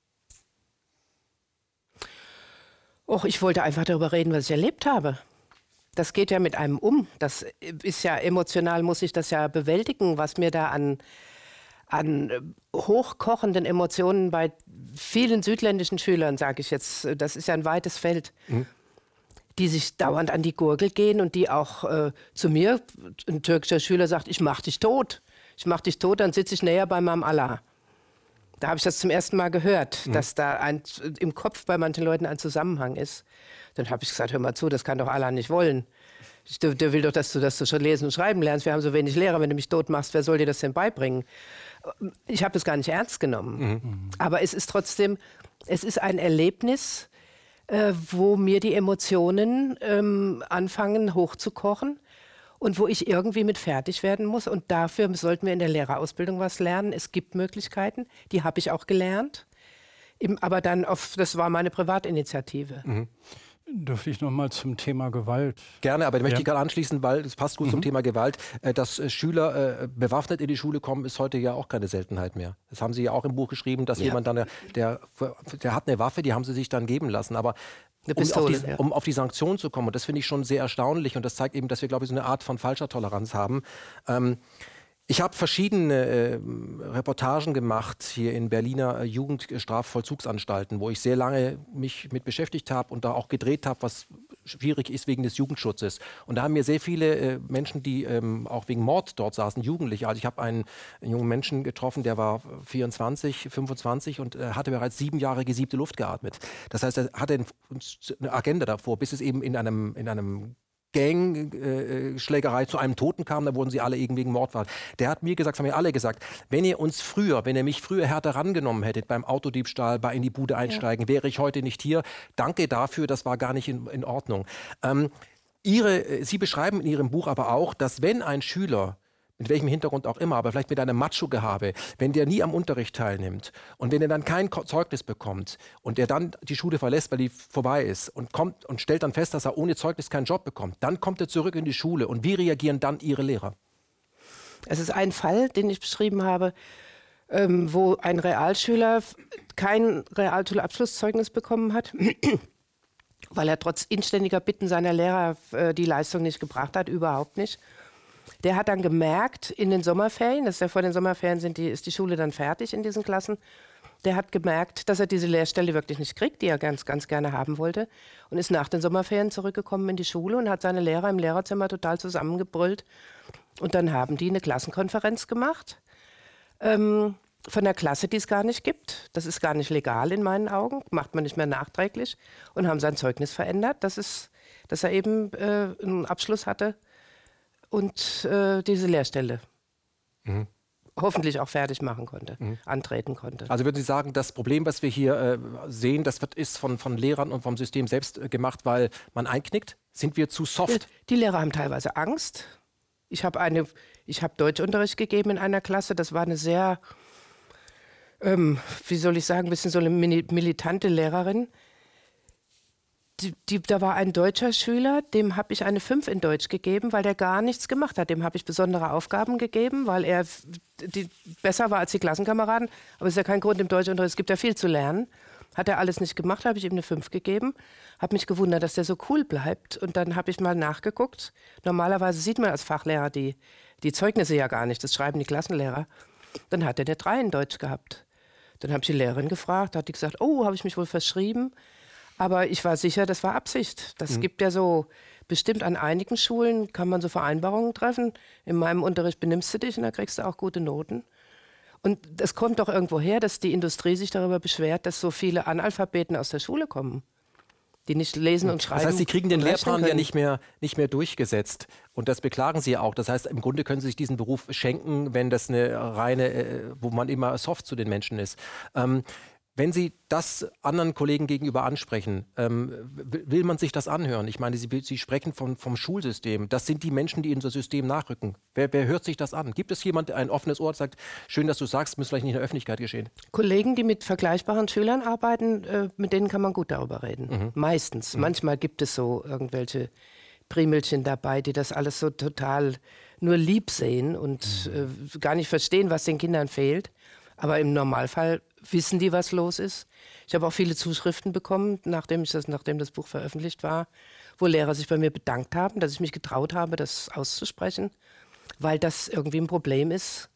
Ich wollte einfach darüber reden, was ich erlebt habe. Das geht ja mit einem um. Das ist ja emotional, muss ich das ja bewältigen, was mir da an hochkochenden Emotionen bei vielen südländischen Schülern, sage ich jetzt, das ist ja ein weites Feld, die sich dauernd an die Gurgel gehen und die auch zu mir, ein türkischer Schüler sagt, ich mach dich tot. ich mach dich tot, dann sitze ich näher bei meinem Allah. Da habe ich das zum ersten Mal gehört, dass da im Kopf bei manchen Leuten ein Zusammenhang ist. Dann habe ich gesagt, hör mal zu, das kann doch Allah nicht wollen. Der will doch, dass du schon lesen und schreiben lernst. Wir haben so wenig Lehrer, wenn du mich tot machst, wer soll dir das denn beibringen? Ich habe das gar nicht ernst genommen. Aber es ist trotzdem, es ist ein Erlebnis, wo mir die Emotionen anfangen hochzukochen. Und wo ich irgendwie mit fertig werden muss. Und dafür sollten wir in der Lehrerausbildung was lernen. Es gibt Möglichkeiten, die habe ich auch gelernt. Aber dann, das war meine Privatinitiative. Dürfte ich noch mal zum Thema Gewalt? Gerne, aber ich möchte gerade anschließen, weil es passt gut zum Thema Gewalt. Dass Schüler bewaffnet in die Schule kommen, ist heute ja auch keine Seltenheit mehr. Das haben Sie ja auch im Buch geschrieben, dass jemand dann, der hat eine Waffe, die haben sie sich dann geben lassen. Aber um auf die Sanktionen zu kommen, und das finde ich schon sehr erstaunlich und das zeigt eben, dass wir, glaube ich, so eine Art von falscher Toleranz haben. Ich habe verschiedene Reportagen gemacht hier in Berliner Jugendstrafvollzugsanstalten, wo ich sehr lange mich mit beschäftigt habe und da auch gedreht habe, was schwierig ist wegen des Jugendschutzes. Und da haben mir sehr viele Menschen, die auch wegen Mord dort saßen, Jugendliche. Also ich habe einen jungen Menschen getroffen, der war 24, 25 und hatte bereits 7 Jahre gesiebte Luft geatmet. Das heißt, er hatte eine Agenda davor, bis es eben in einem Gang-Schlägerei zu einem Toten kam, da wurden sie alle irgendwie wegen Mord. Der hat mir gesagt, das haben mir alle gesagt, wenn ihr mich früher härter rangenommen hättet beim Autodiebstahl, bei in die Bude einsteigen, wäre ich heute nicht hier. Danke dafür, das war gar nicht in Ordnung. Sie beschreiben in Ihrem Buch aber auch, dass wenn ein Schüler, mit welchem Hintergrund auch immer, aber vielleicht mit einem Macho-Gehabe, wenn der nie am Unterricht teilnimmt und wenn er dann kein Zeugnis bekommt und der dann die Schule verlässt, weil die vorbei ist und kommt und stellt dann fest, dass er ohne Zeugnis keinen Job bekommt, dann kommt er zurück in die Schule. Und wie reagieren dann Ihre Lehrer? Es ist ein Fall, den ich beschrieben habe, wo ein Realschüler kein Realschulabschlusszeugnis bekommen hat, weil er trotz inständiger Bitten seiner Lehrer die Leistung nicht gebracht hat, überhaupt nicht. Der hat dann gemerkt, in den Sommerferien, das ist ja vor den Sommerferien ist die Schule dann fertig in diesen Klassen, der hat gemerkt, dass er diese Lehrstelle wirklich nicht kriegt, die er ganz, ganz gerne haben wollte und ist nach den Sommerferien zurückgekommen in die Schule und hat seine Lehrer im Lehrerzimmer total zusammengebrüllt. Und dann haben die eine Klassenkonferenz gemacht von einer Klasse, die es gar nicht gibt. Das ist gar nicht legal in meinen Augen, macht man nicht mehr nachträglich und haben sein Zeugnis verändert, dass er eben einen Abschluss hatte und diese Lehrstelle hoffentlich auch fertig machen konnte, antreten konnte. Also würden Sie sagen, das Problem, was wir hier sehen, das ist von Lehrern und vom System selbst gemacht, weil man einknickt? Sind wir zu soft? Die Lehrer haben teilweise Angst. Ich habe Deutschunterricht gegeben in einer Klasse, das war eine sehr, wie soll ich sagen, ein bisschen so eine militante Lehrerin. Da war ein deutscher Schüler, dem habe ich eine 5 in Deutsch gegeben, weil der gar nichts gemacht hat. Dem habe ich besondere Aufgaben gegeben, weil er besser war als die Klassenkameraden. Aber es ist ja kein Grund im Deutschunterricht, es gibt ja viel zu lernen. Hat er alles nicht gemacht, habe ich ihm eine 5 gegeben. Habe mich gewundert, dass der so cool bleibt. Und dann habe ich mal nachgeguckt. Normalerweise sieht man als Fachlehrer die Zeugnisse ja gar nicht, das schreiben die Klassenlehrer. Dann hat er eine 3 in Deutsch gehabt. Dann habe ich die Lehrerin gefragt, hat die gesagt, oh, habe ich mich wohl verschrieben. Aber ich war sicher, das war Absicht. Das gibt ja so, bestimmt an einigen Schulen kann man so Vereinbarungen treffen. In meinem Unterricht benimmst du dich und dann kriegst du auch gute Noten. Und das kommt doch irgendwo her, dass die Industrie sich darüber beschwert, dass so viele Analphabeten aus der Schule kommen, die nicht lesen und schreiben. Das heißt, Sie kriegen den Lehrplan ja nicht nicht mehr durchgesetzt. Und das beklagen Sie ja auch. Das heißt, im Grunde können Sie sich diesen Beruf schenken, wenn das eine reine, wo man immer soft zu den Menschen ist. Wenn Sie das anderen Kollegen gegenüber ansprechen, will man sich das anhören? Ich meine, Sie sprechen vom Schulsystem. Das sind die Menschen, die in unser System nachrücken. Wer hört sich das an? Gibt es jemand, der ein offenes Ohr sagt, schön, dass du sagst, muss vielleicht nicht in der Öffentlichkeit geschehen? Kollegen, die mit vergleichbaren Schülern arbeiten, mit denen kann man gut darüber reden. Meistens. Manchmal gibt es so irgendwelche Primelchen dabei, die das alles so total nur lieb sehen und gar nicht verstehen, was den Kindern fehlt. Aber im Normalfall wissen die, was los ist. Ich habe auch viele Zuschriften bekommen, nachdem das Buch veröffentlicht war, wo Lehrer sich bei mir bedankt haben, dass ich mich getraut habe, das auszusprechen, weil das irgendwie ein Problem ist,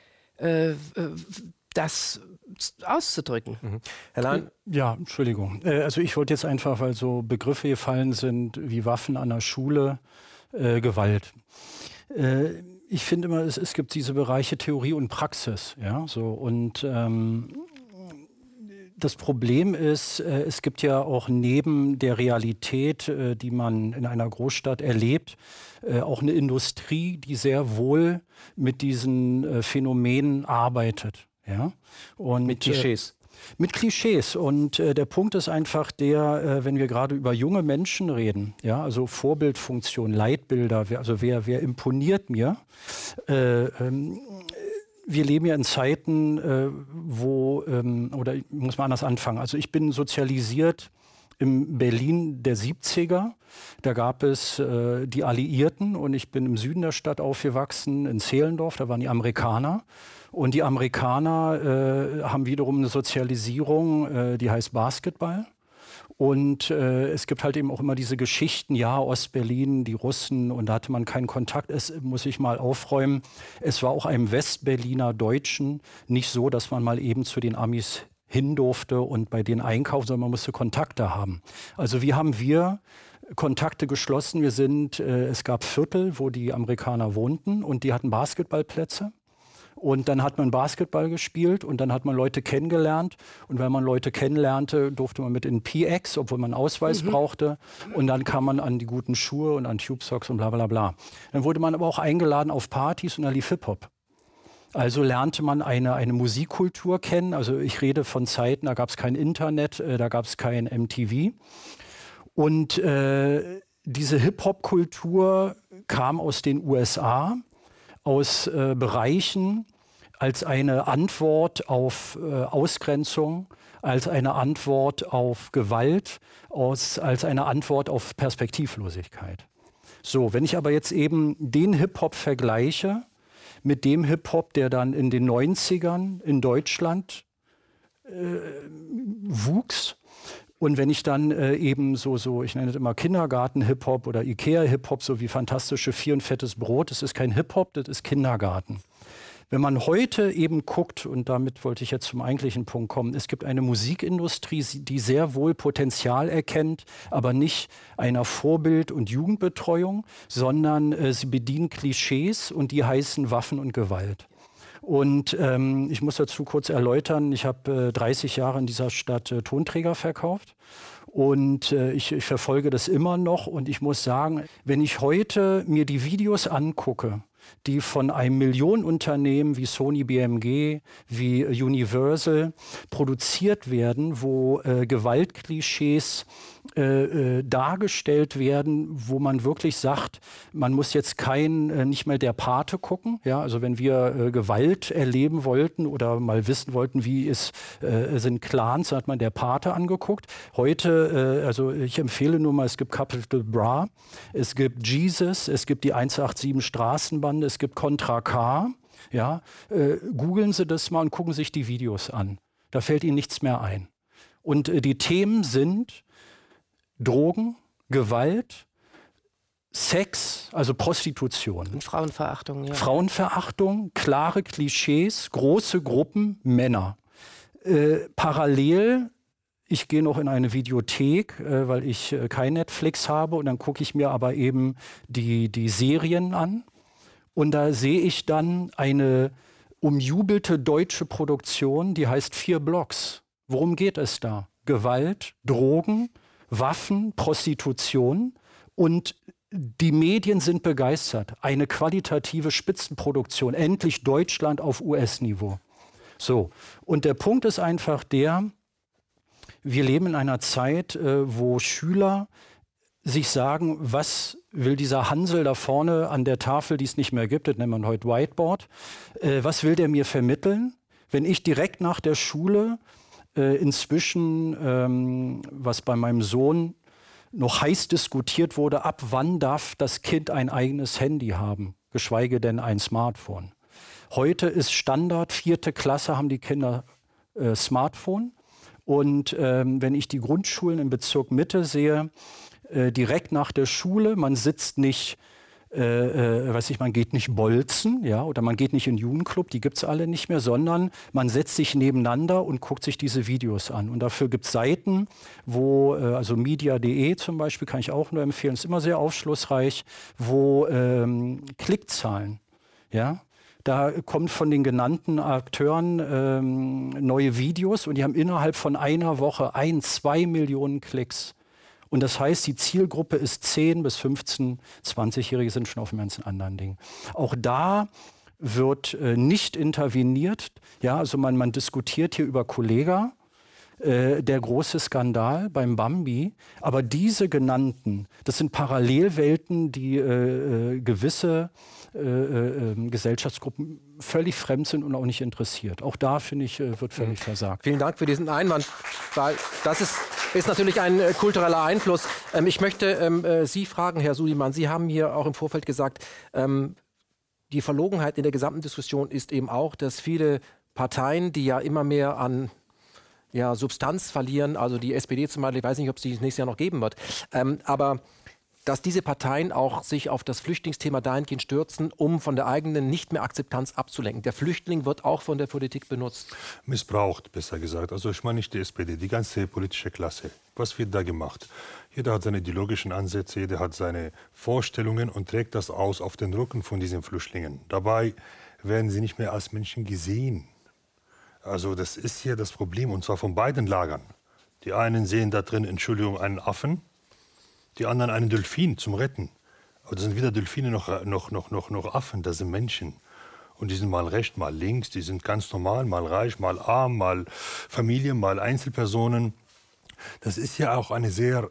das auszudrücken. Herr Lahn? Ja, Entschuldigung. Also ich wollte jetzt einfach, weil so Begriffe gefallen sind wie Waffen an der Schule, Gewalt. ich finde immer, es gibt diese Bereiche Theorie und Praxis. Ja, so, und das Problem ist, es gibt ja auch neben der Realität, die man in einer Großstadt erlebt, auch eine Industrie, die sehr wohl mit diesen Phänomenen arbeitet. Ja? Und, mit Klischees. Mit Klischees. Und der Punkt ist einfach der, wenn wir gerade über junge Menschen reden, ja, also Vorbildfunktion, Leitbilder, wer imponiert mir? Wir leben ja in Zeiten, oder ich muss mal anders anfangen. Also ich bin sozialisiert im Berlin der 70er. Da gab es die Alliierten und ich bin im Süden der Stadt aufgewachsen, in Zehlendorf, da waren die Amerikaner. Und die Amerikaner haben wiederum eine Sozialisierung, die heißt Basketball. Und es gibt halt eben auch immer diese Geschichten, ja, Ostberlin, die Russen, und da hatte man keinen Kontakt. Es muss ich mal aufräumen. Es war auch einem Westberliner Deutschen nicht so, dass man mal eben zu den Amis hin durfte und bei denen einkaufen, sondern man musste Kontakte haben. Also wie haben wir Kontakte geschlossen? Es gab Viertel, wo die Amerikaner wohnten und die hatten Basketballplätze. Und dann hat man Basketball gespielt und dann hat man Leute kennengelernt. Und wenn man Leute kennenlernte, durfte man mit in PX, obwohl man einen Ausweis brauchte. Und dann kam man an die guten Schuhe und an Tube Socks und bla bla bla. Dann wurde man aber auch eingeladen auf Partys und da lief Hip-Hop. Also lernte man eine Musikkultur kennen. Also ich rede von Zeiten, da gab es kein Internet, da gab es kein MTV. Und diese Hip-Hop-Kultur kam aus den USA, aus Bereichen als eine Antwort auf Ausgrenzung, als eine Antwort auf Gewalt, als eine Antwort auf Perspektivlosigkeit. So, wenn ich aber jetzt eben den Hip-Hop vergleiche mit dem Hip-Hop, der dann in den 90ern in Deutschland wuchs, und wenn ich dann eben ich nenne es immer Kindergarten-Hip-Hop oder Ikea-Hip-Hop, so wie Fantastische Vier und Fettes Brot, das ist kein Hip-Hop, das ist Kindergarten. Wenn man heute eben guckt, und damit wollte ich jetzt zum eigentlichen Punkt kommen, es gibt eine Musikindustrie, die sehr wohl Potenzial erkennt, aber nicht einer Vorbild- und Jugendbetreuung, sondern sie bedient Klischees und die heißen Waffen und Gewalt. Und ich muss dazu kurz erläutern, ich habe 30 Jahre in dieser Stadt Tonträger verkauft und ich verfolge das immer noch. Und ich muss sagen, wenn ich heute mir die Videos angucke, die von einem Millionenunternehmen wie Sony BMG, wie Universal produziert werden, wo Gewaltklischees dargestellt werden, wo man wirklich sagt, man muss jetzt nicht mehr der Pate gucken. Ja? Also wenn wir Gewalt erleben wollten oder mal wissen wollten, wie sind Clans, hat man der Pate angeguckt. Heute, also ich empfehle nur mal, es gibt Capital Bra, es gibt Jesus, es gibt die 187 Straßenbande, es gibt Contra K. Ja? Googeln Sie das mal und gucken sich die Videos an. Da fällt Ihnen nichts mehr ein. Und die Themen sind Drogen, Gewalt, Sex, also Prostitution. Und Frauenverachtung, ja. Frauenverachtung, klare Klischees, große Gruppen, Männer. Parallel, ich gehe noch in eine Videothek, weil ich kein Netflix habe, und dann gucke ich mir aber eben die Serien an. Und da sehe ich dann eine umjubelte deutsche Produktion, die heißt 4 Blocks. Worum geht es da? Gewalt, Drogen, Waffen, Prostitution, und die Medien sind begeistert. Eine qualitative Spitzenproduktion, endlich Deutschland auf US-Niveau. So, und der Punkt ist einfach der, wir leben in einer Zeit, wo Schüler sich sagen, was will dieser Hansel da vorne an der Tafel, die es nicht mehr gibt, das nennt man heute Whiteboard, was will der mir vermitteln, wenn ich direkt nach der Schule inzwischen, was bei meinem Sohn noch heiß diskutiert wurde, ab wann darf das Kind ein eigenes Handy haben, geschweige denn ein Smartphone. Heute ist Standard, 4. Klasse haben die Kinder Smartphone. Und wenn ich die Grundschulen im Bezirk Mitte sehe, direkt nach der Schule, man sitzt nicht, man geht nicht bolzen, ja, oder man geht nicht in den Jugendclub, die gibt es alle nicht mehr, sondern man setzt sich nebeneinander und guckt sich diese Videos an. Und dafür gibt es Seiten, wo, also media.de zum Beispiel, kann ich auch nur empfehlen, ist immer sehr aufschlussreich, wo Klickzahlen Ja? Da kommt von den genannten Akteuren neue Videos und die haben innerhalb von einer Woche 2 Millionen Klicks. Und das heißt, die Zielgruppe ist 10 bis 15, 20-Jährige sind schon auf dem ganzen anderen Ding. Auch da wird nicht interveniert. Ja, also man diskutiert hier über Kollega, der große Skandal beim Bambi. Aber diese genannten, das sind Parallelwelten, die gewisse Gesellschaftsgruppen völlig fremd sind und auch nicht interessiert. Auch da, finde ich, wird völlig versagt. Vielen Dank für diesen Einwand, weil das ist natürlich ein kultureller Einfluss. Ich möchte Sie fragen, Herr Suliman, Sie haben hier auch im Vorfeld gesagt, die Verlogenheit in der gesamten Diskussion ist eben auch, dass viele Parteien, die ja immer mehr an Substanz verlieren, also die SPD zum Beispiel, ich weiß nicht, ob es die nächstes Jahr noch geben wird, aber dass diese Parteien auch sich auf das Flüchtlingsthema dahingehend stürzen, um von der eigenen nicht mehr Akzeptanz abzulenken. Der Flüchtling wird auch von der Politik benutzt. Missbraucht, besser gesagt. Also ich meine nicht die SPD, die ganze politische Klasse. Was wird da gemacht? Jeder hat seine ideologischen Ansätze, jeder hat seine Vorstellungen und trägt das aus auf den Rücken von diesen Flüchtlingen. Dabei werden sie nicht mehr als Menschen gesehen. Also das ist hier das Problem, und zwar von beiden Lagern. Die einen sehen da drin, Entschuldigung, einen Affen, die anderen einen Delfin zum Retten. Aber das sind weder Delfine noch Affen, das sind Menschen. Und die sind mal rechts, mal links, die sind ganz normal, mal reich, mal arm, mal Familie, mal Einzelpersonen. Das ist ja auch ein sehr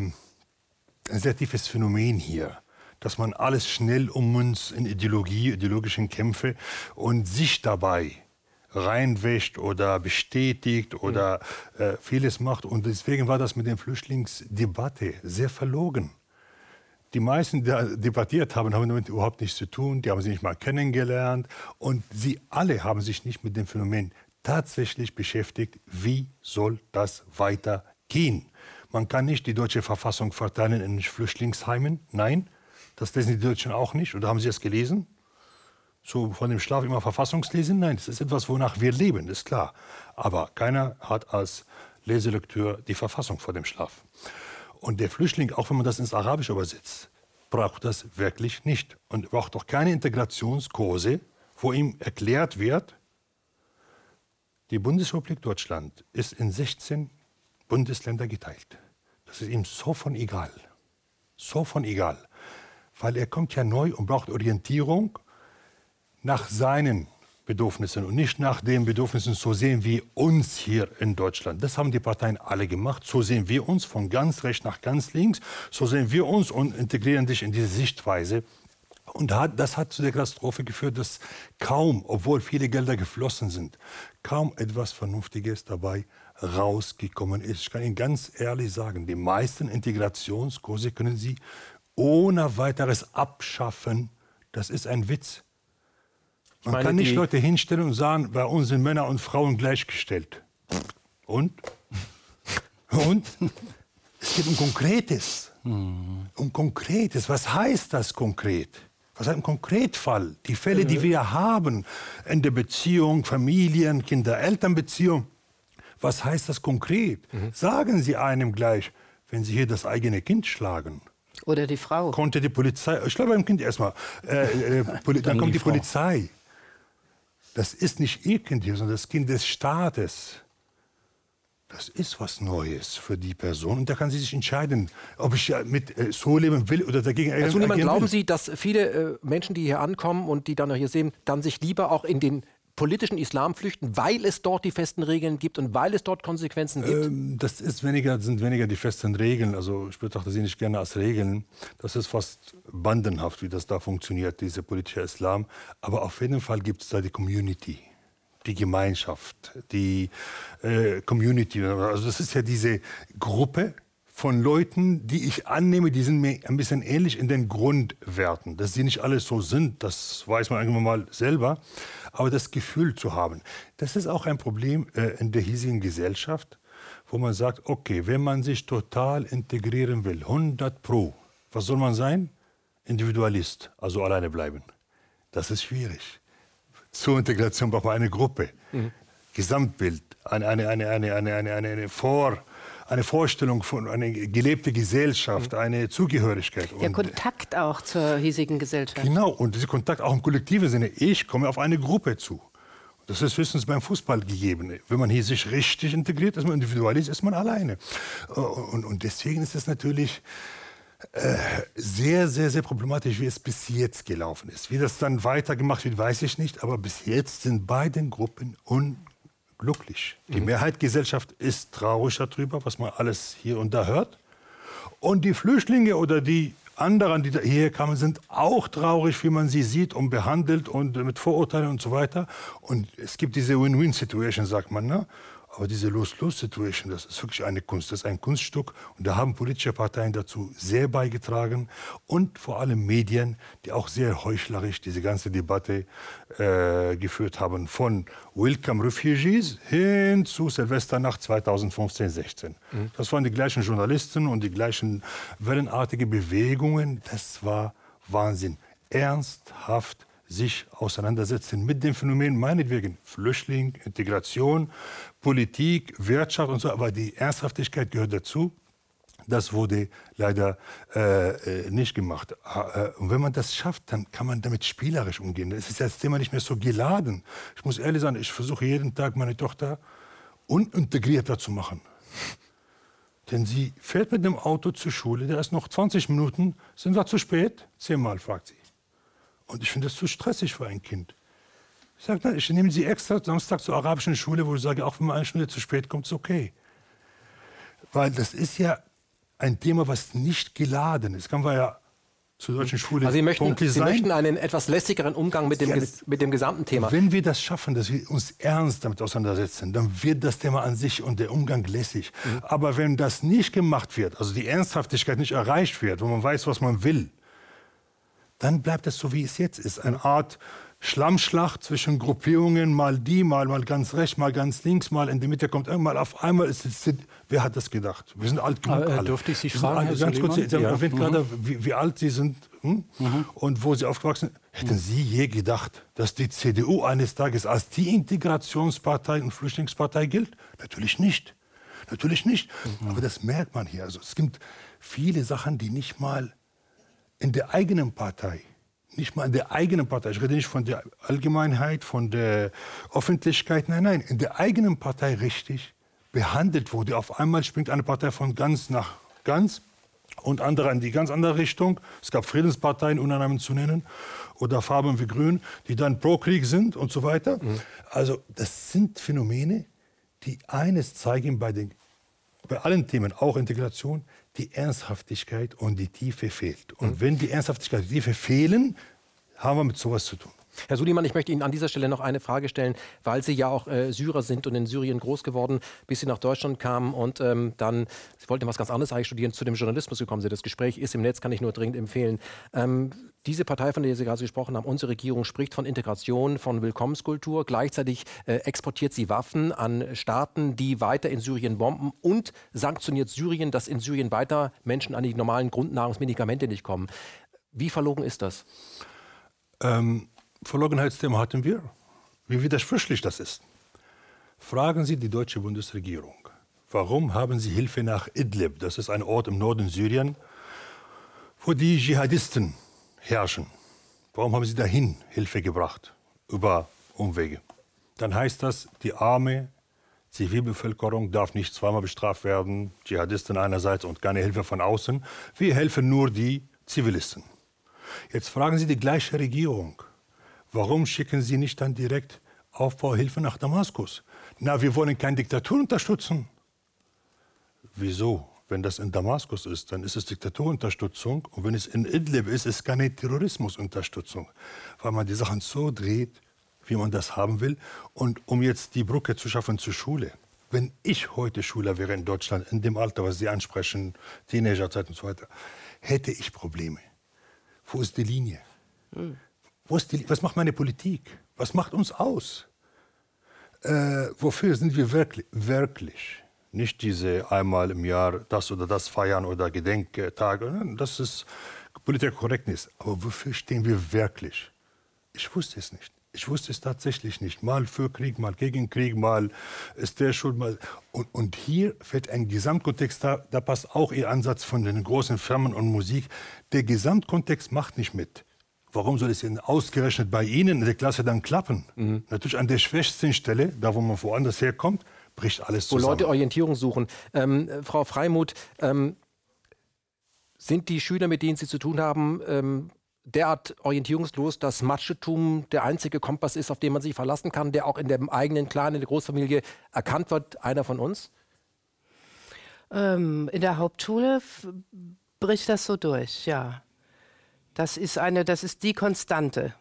tiefes Phänomen hier, dass man alles schnell ummünzt in ideologischen Kämpfe und sich dabei reinwäscht oder bestätigt oder vieles macht. Und deswegen war das mit der Flüchtlingsdebatte sehr verlogen. Die meisten, die debattiert haben, haben damit überhaupt nichts zu tun. Die haben sie nicht mal kennengelernt. Und sie alle haben sich nicht mit dem Phänomen tatsächlich beschäftigt. Wie soll das weitergehen? Man kann nicht die deutsche Verfassung verteilen in Flüchtlingsheimen. Nein, das lesen die Deutschen auch nicht. Oder haben Sie es gelesen? So von dem Schlaf immer Verfassungslesen? Nein, das ist etwas, wonach wir leben, ist klar. Aber keiner hat als Leselektür die Verfassung vor dem Schlaf. Und der Flüchtling, auch wenn man das ins Arabische übersetzt, braucht das wirklich nicht. Und braucht auch keine Integrationskurse, wo ihm erklärt wird, die Bundesrepublik Deutschland ist in 16 Bundesländer geteilt. Das ist ihm so von egal. So von egal. Weil er kommt ja neu und braucht Orientierung nach seinen Bedürfnissen und nicht nach den Bedürfnissen, so sehen wir uns hier in Deutschland. Das haben die Parteien alle gemacht. So sehen wir uns von ganz rechts nach ganz links. So sehen wir uns und integrieren dich in diese Sichtweise. Und das hat zu der Katastrophe geführt, dass kaum, obwohl viele Gelder geflossen sind, kaum etwas Vernünftiges dabei rausgekommen ist. Ich kann Ihnen ganz ehrlich sagen, die meisten Integrationskurse können Sie ohne weiteres abschaffen. Das ist ein Witz. Man kann nicht Leute hinstellen und sagen, bei uns sind Männer und Frauen gleichgestellt. Und? Es geht um Konkretes. Um Konkretes. Was heißt das konkret? Was heißt im Konkretfall? Die Fälle, die wir haben in der Beziehung, Familien, Kinder-Eltern-Beziehung. Was heißt das konkret? Sagen Sie einem gleich, wenn Sie hier das eigene Kind schlagen. Oder die Frau. Konnte die Polizei, ich glaube beim Kind erstmal, dann kommt die Polizei. Das ist nicht Ihr Kind hier, sondern das Kind des Staates. Das ist was Neues für die Person. Und da kann sie sich entscheiden, ob ich mit so leben will oder dagegen Herr Suliman, glauben Sie, dass viele Menschen, die hier ankommen und die dann hier sehen, dann sich lieber auch in den politischen Islam flüchten, weil es dort die festen Regeln gibt und weil es dort Konsequenzen gibt? Das sind weniger die festen Regeln. Also ich betrachte sie nicht gerne als Regeln. Das ist fast bandenhaft, wie das da funktioniert, dieser politische Islam. Aber auf jeden Fall gibt es da die Community, die Gemeinschaft, die Community. Also das ist ja diese Gruppe von Leuten, die ich annehme, die sind mir ein bisschen ähnlich in den Grundwerten. Dass sie nicht alle so sind, das weiß man irgendwann mal selber. Aber das Gefühl zu haben, das ist auch ein Problem in der hiesigen Gesellschaft, wo man sagt, okay, wenn man sich total integrieren will, 100%, was soll man sein? Individualist, also alleine bleiben. Das ist schwierig. Zur Integration braucht man eine Gruppe, Gesamtbild, eine eine Vorstellung von einer gelebten Gesellschaft, eine Zugehörigkeit. Der Kontakt auch zur hiesigen Gesellschaft. Genau, und dieser Kontakt auch im kollektiven Sinne. Ich komme auf eine Gruppe zu. Das ist höchstens beim Fußball gegeben. Wenn man hier sich richtig integriert, ist man individualist, ist man alleine. Und deswegen ist es natürlich sehr, sehr, sehr problematisch, wie es bis jetzt gelaufen ist. Wie das dann weitergemacht wird, weiß ich nicht. Aber bis jetzt sind beide Gruppen unglücklich. Die Mehrheitsgesellschaft ist traurig darüber, was man alles hier und da hört. Und die Flüchtlinge oder die anderen, die hierher kamen, sind auch traurig, wie man sie sieht und behandelt und mit Vorurteilen und so weiter. Und es gibt diese Win-Win-Situation, sagt man, ne? Aber diese Lose-Lose-Situation, das ist wirklich eine Kunst, das ist ein Kunststück. Und da haben politische Parteien dazu sehr beigetragen. Und vor allem Medien, die auch sehr heuchlerisch diese ganze Debatte geführt haben. Von Welcome Refugees hin zu Silvesternacht 2015-16. Das waren die gleichen Journalisten und die gleichen wellenartigen Bewegungen. Das war Wahnsinn. Ernsthaft sich auseinandersetzen mit dem Phänomen, meinetwegen Flüchtling, Integration, Politik, Wirtschaft und so, aber die Ernsthaftigkeit gehört dazu. Das wurde leider nicht gemacht. Und wenn man das schafft, dann kann man damit spielerisch umgehen. Es ist das Thema nicht mehr so geladen. Ich muss ehrlich sagen, ich versuche jeden Tag meine Tochter unintegrierter zu machen. Denn sie fährt mit dem Auto zur Schule, da ist noch 20 Minuten, sind wir zu spät? 10-mal, fragt sie. Und ich finde das zu stressig für ein Kind. Ich sage, ich nehme sie extra Samstag zur arabischen Schule, wo ich sage, auch wenn man eine Stunde zu spät kommt, ist okay. Weil das ist ja ein Thema, was nicht geladen ist. Kann man ja zur deutschen Schule also Sie möchten einen etwas lässigeren Umgang mit dem gesamten Thema. Wenn wir das schaffen, dass wir uns ernst damit auseinandersetzen, dann wird das Thema an sich und der Umgang lässig. Aber wenn das nicht gemacht wird, also die Ernsthaftigkeit nicht erreicht wird, wo man weiß, was man will, dann bleibt es so, wie es jetzt ist. Eine Art Schlammschlacht zwischen Gruppierungen, mal die, mal ganz rechts, mal ganz links, mal in der Mitte kommt irgendwann auf einmal. Wer hat das gedacht? Wir sind alt genug alle. Dürfte ich Sie fragen, Herr ganz kurz, Sie haben erwähnt gerade, wie alt Sie sind und wo Sie aufgewachsen sind. Hätten Sie je gedacht, dass die CDU eines Tages als die Integrationspartei und Flüchtlingspartei gilt? Natürlich nicht. Natürlich nicht. Aber das merkt man hier. Also, es gibt viele Sachen, die nicht mal in der eigenen Partei, ich rede nicht von der Allgemeinheit, von der Öffentlichkeit, nein, in der eigenen Partei richtig behandelt wurde. Auf einmal springt eine Partei von ganz nach ganz und andere in die ganz andere Richtung. Es gab Friedensparteien, ohne Namen zu nennen, oder Farben wie Grün, die dann pro Krieg sind und so weiter. Also das sind Phänomene, die eines zeigen bei allen Themen, auch Integration, die Ernsthaftigkeit und die Tiefe fehlt. Und wenn die Ernsthaftigkeit und die Tiefe fehlen, haben wir mit sowas zu tun. Herr Suleiman, ich möchte Ihnen an dieser Stelle noch eine Frage stellen, weil Sie ja auch Syrer sind und in Syrien groß geworden, bis Sie nach Deutschland kamen und dann, Sie wollten was ganz anderes eigentlich studieren, zu dem Journalismus gekommen sind. Das Gespräch ist im Netz, kann ich nur dringend empfehlen. Diese Partei, von der Sie gerade gesprochen haben, unsere Regierung spricht von Integration, von Willkommenskultur. Gleichzeitig exportiert sie Waffen an Staaten, die weiter in Syrien bomben und sanktioniert Syrien, dass in Syrien weiter Menschen an die normalen Grundnahrungsmedikamente nicht kommen. Wie verlogen ist das? Verlogenheitsthema hatten wir. Wie widersprüchlich das ist. Fragen Sie die deutsche Bundesregierung. Warum haben Sie Hilfe nach Idlib? Das ist ein Ort im Norden Syrien, wo die Dschihadisten herrschen. Warum haben Sie dahin Hilfe gebracht? Über Umwege. Dann heißt das, die arme Zivilbevölkerung darf nicht zweimal bestraft werden. Dschihadisten einerseits und keine Hilfe von außen. Wir helfen nur die Zivilisten. Jetzt fragen Sie die gleiche Regierung. Warum schicken Sie nicht dann direkt Aufbauhilfe nach Damaskus? Na, wir wollen keine Diktatur unterstützen. Wieso? Wenn das in Damaskus ist, dann ist es Diktaturunterstützung. Und wenn es in Idlib ist, ist es keine Terrorismusunterstützung. Weil man die Sachen so dreht, wie man das haben will. Und um jetzt die Brücke zu schaffen zur Schule. Wenn ich heute Schüler wäre in Deutschland, in dem Alter, was Sie ansprechen, Teenagerzeit und so weiter, hätte ich Probleme. Wo ist die Linie? Was macht meine Politik? Was macht uns aus? Wofür sind wir wirklich? Nicht diese einmal im Jahr das oder das feiern oder Gedenktage. Das ist politische Korrektnis. Aber wofür stehen wir wirklich? Ich wusste es nicht. Ich wusste es tatsächlich nicht. Mal für Krieg, mal gegen Krieg, mal ist der schuld. Mal. Und hier fällt ein Gesamtkontext, da passt auch Ihr Ansatz von den großen Firmen und Musik. Der Gesamtkontext macht nicht mit. Warum soll es denn ausgerechnet bei Ihnen in der Klasse dann klappen? Natürlich an der schwächsten Stelle, da wo man woanders herkommt, bricht alles zusammen. Wo Leute Orientierung suchen. Frau Freimuth, sind die Schüler, mit denen Sie zu tun haben, derart orientierungslos, dass Machotum der einzige Kompass ist, auf den man sich verlassen kann, der auch in dem eigenen Clan, in der Großfamilie erkannt wird, einer von uns? In der Hauptschule bricht das so durch, ja. Das ist die Konstante,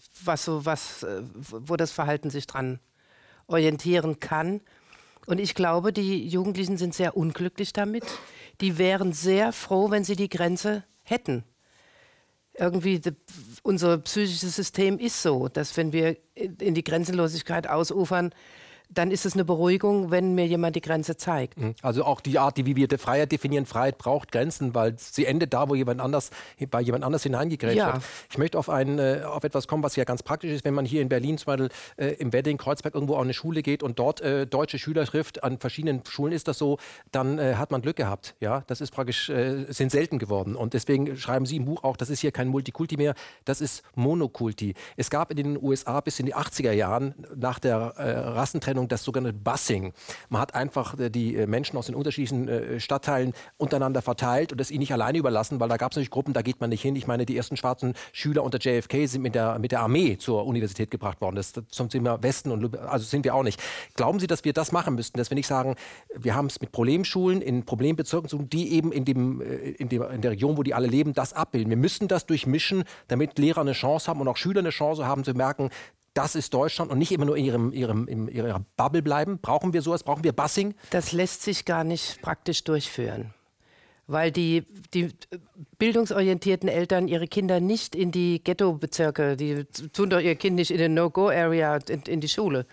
wo das Verhalten sich dran orientieren kann. Und ich glaube, die Jugendlichen sind sehr unglücklich damit. Die wären sehr froh, wenn sie die Grenze hätten. Irgendwie, unser psychisches System ist so, dass wenn wir in die Grenzenlosigkeit ausufern, dann ist es eine Beruhigung, wenn mir jemand die Grenze zeigt. Also auch die Art, wie wir die Freiheit definieren, Freiheit braucht Grenzen, weil sie endet da, wo bei jemand anders hineingegrätscht wird. Ich möchte auf etwas kommen, was ja ganz praktisch ist, wenn man hier in Berlin zum Beispiel im Wedding, Kreuzberg irgendwo auf eine Schule geht und dort deutsche Schüler trifft, an verschiedenen Schulen ist das so, dann hat man Glück gehabt. Ja? Das ist praktisch, sind selten geworden. Und deswegen schreiben Sie im Buch auch, das ist hier kein Multikulti mehr, das ist Monokulti. Es gab in den USA bis in die 80er Jahren nach der Rassentrennung das sogenannte Busing. Man hat einfach die Menschen aus den unterschiedlichen Stadtteilen untereinander verteilt und das ihnen nicht alleine überlassen, weil da gab es natürlich Gruppen, da geht man nicht hin. Ich meine, die ersten schwarzen Schüler unter JFK sind mit der Armee zur Universität gebracht worden. Das zum Thema Westen, also sind wir auch nicht. Glauben Sie, dass wir das machen müssten, dass wir nicht sagen, wir haben es mit Problemschulen in Problembezirken zu tun, die eben in der Region, wo die alle leben, das abbilden. Wir müssen das durchmischen, damit Lehrer eine Chance haben und auch Schüler eine Chance haben zu merken, das ist Deutschland und nicht immer nur in ihrer Bubble bleiben. Brauchen wir sowas? Brauchen wir Busing? Das lässt sich gar nicht praktisch durchführen, weil die bildungsorientierten Eltern ihre Kinder nicht in die Ghettobezirke, die tun doch ihr Kind nicht in eine No-Go-Area in die Schule.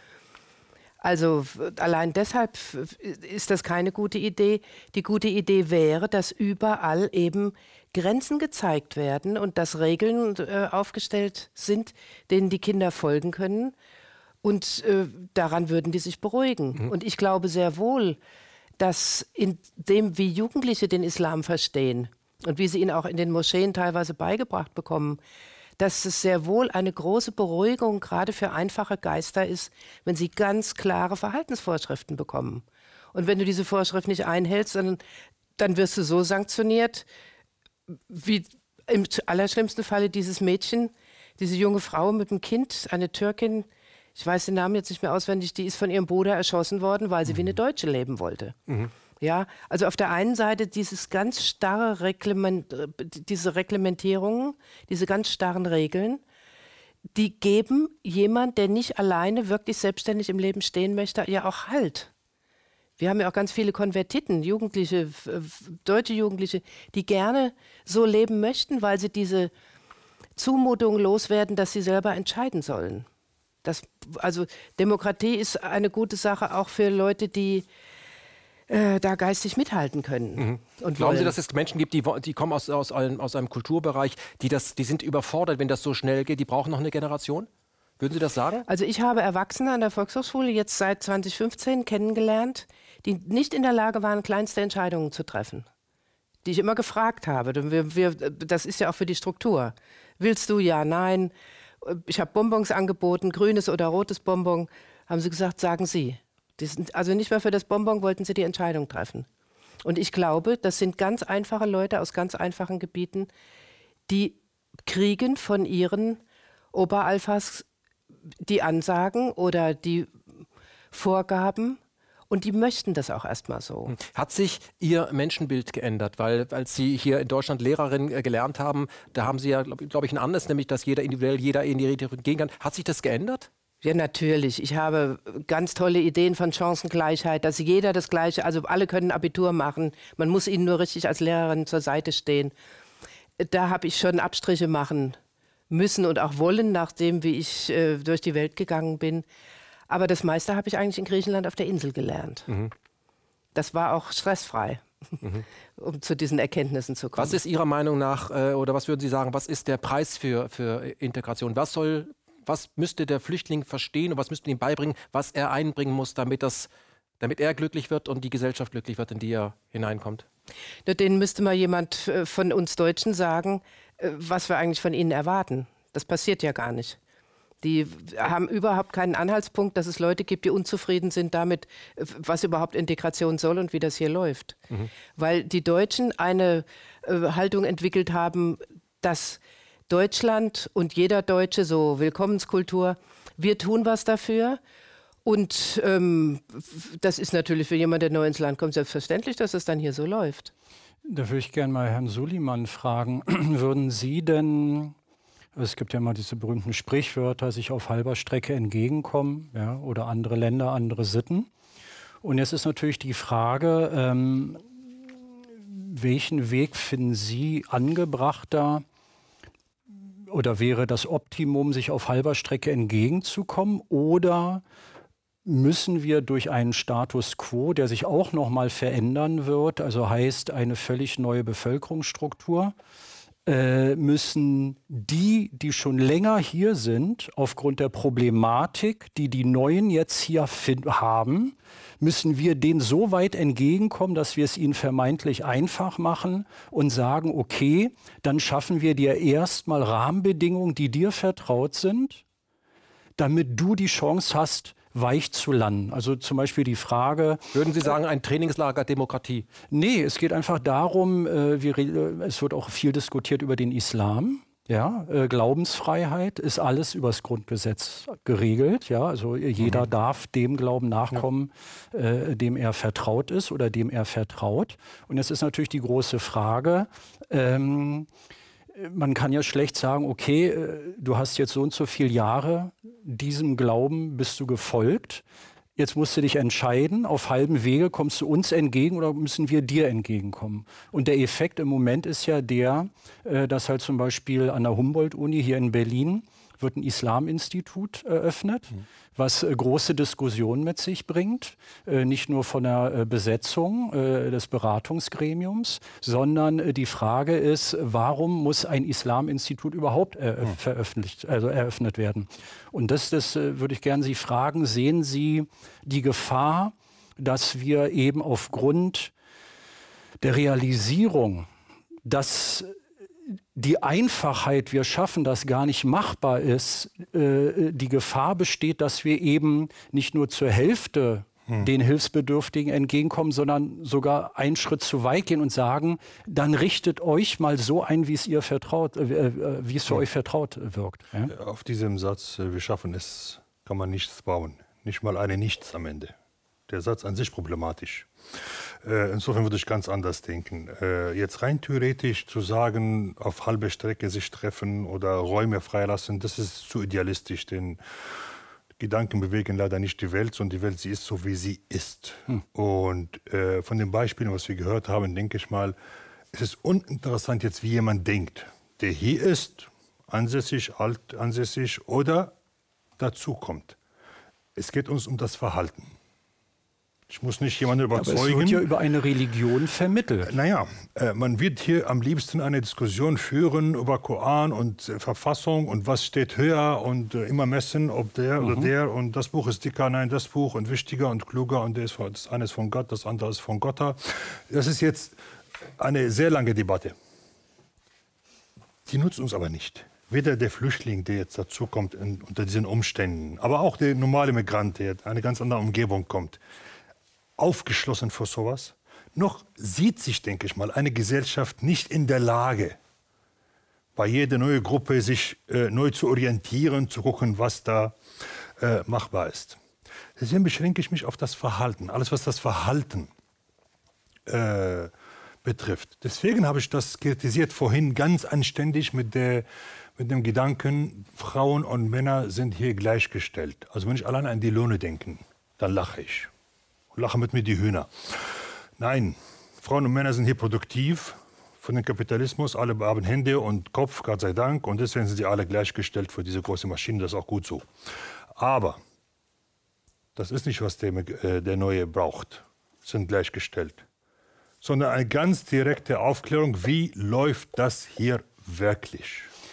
Also allein deshalb ist das keine gute Idee. Die gute Idee wäre, dass überall eben Grenzen gezeigt werden und dass Regeln aufgestellt sind, denen die Kinder folgen können. Und daran würden die sich beruhigen. Und ich glaube sehr wohl, dass in dem, wie Jugendliche den Islam verstehen und wie sie ihn auch in den Moscheen teilweise beigebracht bekommen, dass es sehr wohl eine große Beruhigung gerade für einfache Geister ist, wenn sie ganz klare Verhaltensvorschriften bekommen. Und wenn du diese Vorschrift nicht einhältst, dann wirst du so sanktioniert, wie im allerschlimmsten Falle dieses Mädchen, diese junge Frau mit dem Kind, eine Türkin, ich weiß den Namen jetzt nicht mehr auswendig, die ist von ihrem Bruder erschossen worden, weil sie wie eine Deutsche leben wollte. Ja, also auf der einen Seite dieses ganz starre diese Reglementierungen, diese ganz starren Regeln, die geben jemand, der nicht alleine wirklich selbstständig im Leben stehen möchte, ja auch Halt. Wir haben ja auch ganz viele Konvertiten, Jugendliche, deutsche Jugendliche, die gerne so leben möchten, weil sie diese Zumutung loswerden, dass sie selber entscheiden sollen. Also Demokratie ist eine gute Sache auch für Leute, die da geistig mithalten können. Und glauben Sie, dass es Menschen gibt, die kommen aus einem Kulturbereich, die sind überfordert, wenn das so schnell geht, die brauchen noch eine Generation? Würden Sie das sagen? Also ich habe Erwachsene an der Volkshochschule jetzt seit 2015 kennengelernt, die nicht in der Lage waren, kleinste Entscheidungen zu treffen. Die ich immer gefragt habe. Das ist ja auch für die Struktur. Willst du? Ja, nein. Ich habe Bonbons angeboten, grünes oder rotes Bonbon. Haben sie gesagt, sagen Sie. Also nicht mehr für das Bonbon wollten sie die Entscheidung treffen. Und ich glaube, das sind ganz einfache Leute aus ganz einfachen Gebieten, die kriegen von ihren Oberalphas die Ansagen oder die Vorgaben und die möchten das auch erstmal so. Hat sich Ihr Menschenbild geändert? Weil als Sie hier in Deutschland Lehrerin gelernt haben, da haben Sie ja, glaube ich, ein anderes, nämlich dass jeder in die Richtung gehen kann. Hat sich das geändert? Ja, natürlich. Ich habe ganz tolle Ideen von Chancengleichheit, dass jeder das Gleiche, also alle können Abitur machen. Man muss ihnen nur richtig als Lehrerin zur Seite stehen. Da habe ich schon Abstriche machen müssen und auch wollen, nachdem wie ich durch die Welt gegangen bin. Aber das meiste habe ich eigentlich in Griechenland auf der Insel gelernt. Das war auch stressfrei, um zu diesen Erkenntnissen zu kommen. Was ist Ihrer Meinung nach, oder was würden Sie sagen, was ist der Preis für Integration? Was soll Was müsste der Flüchtling verstehen und was müsste ihm beibringen, was er einbringen muss, damit er glücklich wird und die Gesellschaft glücklich wird, in die er hineinkommt? Denen müsste mal jemand von uns Deutschen sagen, was wir eigentlich von ihnen erwarten. Das passiert ja gar nicht. Die haben überhaupt keinen Anhaltspunkt, dass es Leute gibt, die unzufrieden sind damit, was überhaupt Integration soll und wie das hier läuft. Weil die Deutschen eine Haltung entwickelt haben, dass Deutschland und jeder Deutsche, so Willkommenskultur, wir tun was dafür. Und das ist natürlich für jemanden, der neu ins Land kommt, selbstverständlich, dass es dann hier so läuft. Da würde ich gerne mal Herrn Suliman fragen, würden Sie denn, es gibt ja mal diese berühmten Sprichwörter, sich auf halber Strecke entgegenkommen, ja, oder andere Länder, andere Sitten. Und jetzt ist natürlich die Frage, welchen Weg finden Sie angebrachter oder wäre das Optimum, sich auf halber Strecke entgegenzukommen, oder müssen wir durch einen Status quo, der sich auch noch mal verändern wird, also heißt eine völlig neue Bevölkerungsstruktur, müssen die schon länger hier sind, aufgrund der Problematik, die die Neuen jetzt hier haben, müssen wir denen so weit entgegenkommen, dass wir es ihnen vermeintlich einfach machen und sagen, okay, dann schaffen wir dir erstmal Rahmenbedingungen, die dir vertraut sind, damit du die Chance hast, weich zu landen. Also zum Beispiel die Frage... Würden Sie sagen, ein Trainingslager Demokratie? Nee, es geht einfach darum, es wird auch viel diskutiert über den Islam. Ja, Glaubensfreiheit ist alles übers Grundgesetz geregelt. Ja, also jeder darf dem Glauben nachkommen, dem er vertraut ist oder dem er vertraut. Und jetzt ist natürlich die große Frage, man kann ja schlecht sagen, okay, du hast jetzt so und so viele Jahre diesem Glauben bist du gefolgt. Jetzt musst du dich entscheiden, auf halbem Wege kommst du uns entgegen oder müssen wir dir entgegenkommen? Und der Effekt im Moment ist ja der, dass halt zum Beispiel an der Humboldt-Uni hier in Berlin wird ein Islaminstitut eröffnet, was große Diskussionen mit sich bringt. Nicht nur von der Besetzung des Beratungsgremiums, sondern die Frage ist, warum muss ein Islaminstitut überhaupt eröffnet werden? Und das würde ich gerne Sie fragen, sehen Sie die Gefahr, dass wir eben aufgrund der Realisierung, dass die Einfachheit, wir schaffen, das gar nicht machbar ist, die Gefahr besteht, dass wir eben nicht nur zur Hälfte den Hilfsbedürftigen entgegenkommen, sondern sogar einen Schritt zu weit gehen und sagen, dann richtet euch mal so ein, wie es für euch vertraut wirkt. Ja? Auf diesem Satz, wir schaffen es, kann man nichts bauen. Nicht mal eine Nichts am Ende. Der Satz an sich problematisch. Insofern würde ich ganz anders denken. Jetzt rein theoretisch zu sagen, auf halbe Strecke sich treffen oder Räume freilassen, das ist zu idealistisch, denn Gedanken bewegen leider nicht die Welt, sondern die Welt, sie ist so, wie sie ist. Und von den Beispielen, was wir gehört haben, denke ich mal, es ist uninteressant jetzt, wie jemand denkt, der hier ist, ansässig, alt ansässig oder dazukommt. Es geht uns um das Verhalten. Ich muss nicht jemanden überzeugen. Aber es wird ja über eine Religion vermittelt. Naja, man wird hier am liebsten eine Diskussion führen über Koran und Verfassung und was steht höher und immer messen, ob der oder der und das Buch ist dicker, nein, das Buch und wichtiger und kluger und das eine ist von Gott, das andere ist von Gott. Das ist jetzt eine sehr lange Debatte. Die nutzt uns aber nicht. Weder der Flüchtling, der jetzt dazukommt unter diesen Umständen, aber auch der normale Migrant, der in eine ganz andere Umgebung kommt, aufgeschlossen für sowas. Noch sieht sich, denke ich mal, eine Gesellschaft nicht in der Lage, bei jeder neuen Gruppe sich neu zu orientieren, zu gucken, was da machbar ist. Deswegen beschränke ich mich auf das Verhalten, alles was das Verhalten betrifft. Deswegen habe ich das kritisiert vorhin ganz anständig mit dem Gedanken, Frauen und Männer sind hier gleichgestellt. Also wenn ich allein an die Löhne denke, dann lache ich. Lachen mit mir die Hühner. Nein, Frauen und Männer sind hier produktiv von dem Kapitalismus. Alle haben Hände und Kopf, Gott sei Dank. Und deswegen sind sie alle gleichgestellt für diese große Maschine. Das ist auch gut so. Aber das ist nicht, was der Neue braucht. Sind gleichgestellt. Sondern eine ganz direkte Aufklärung, wie läuft das hier wirklich?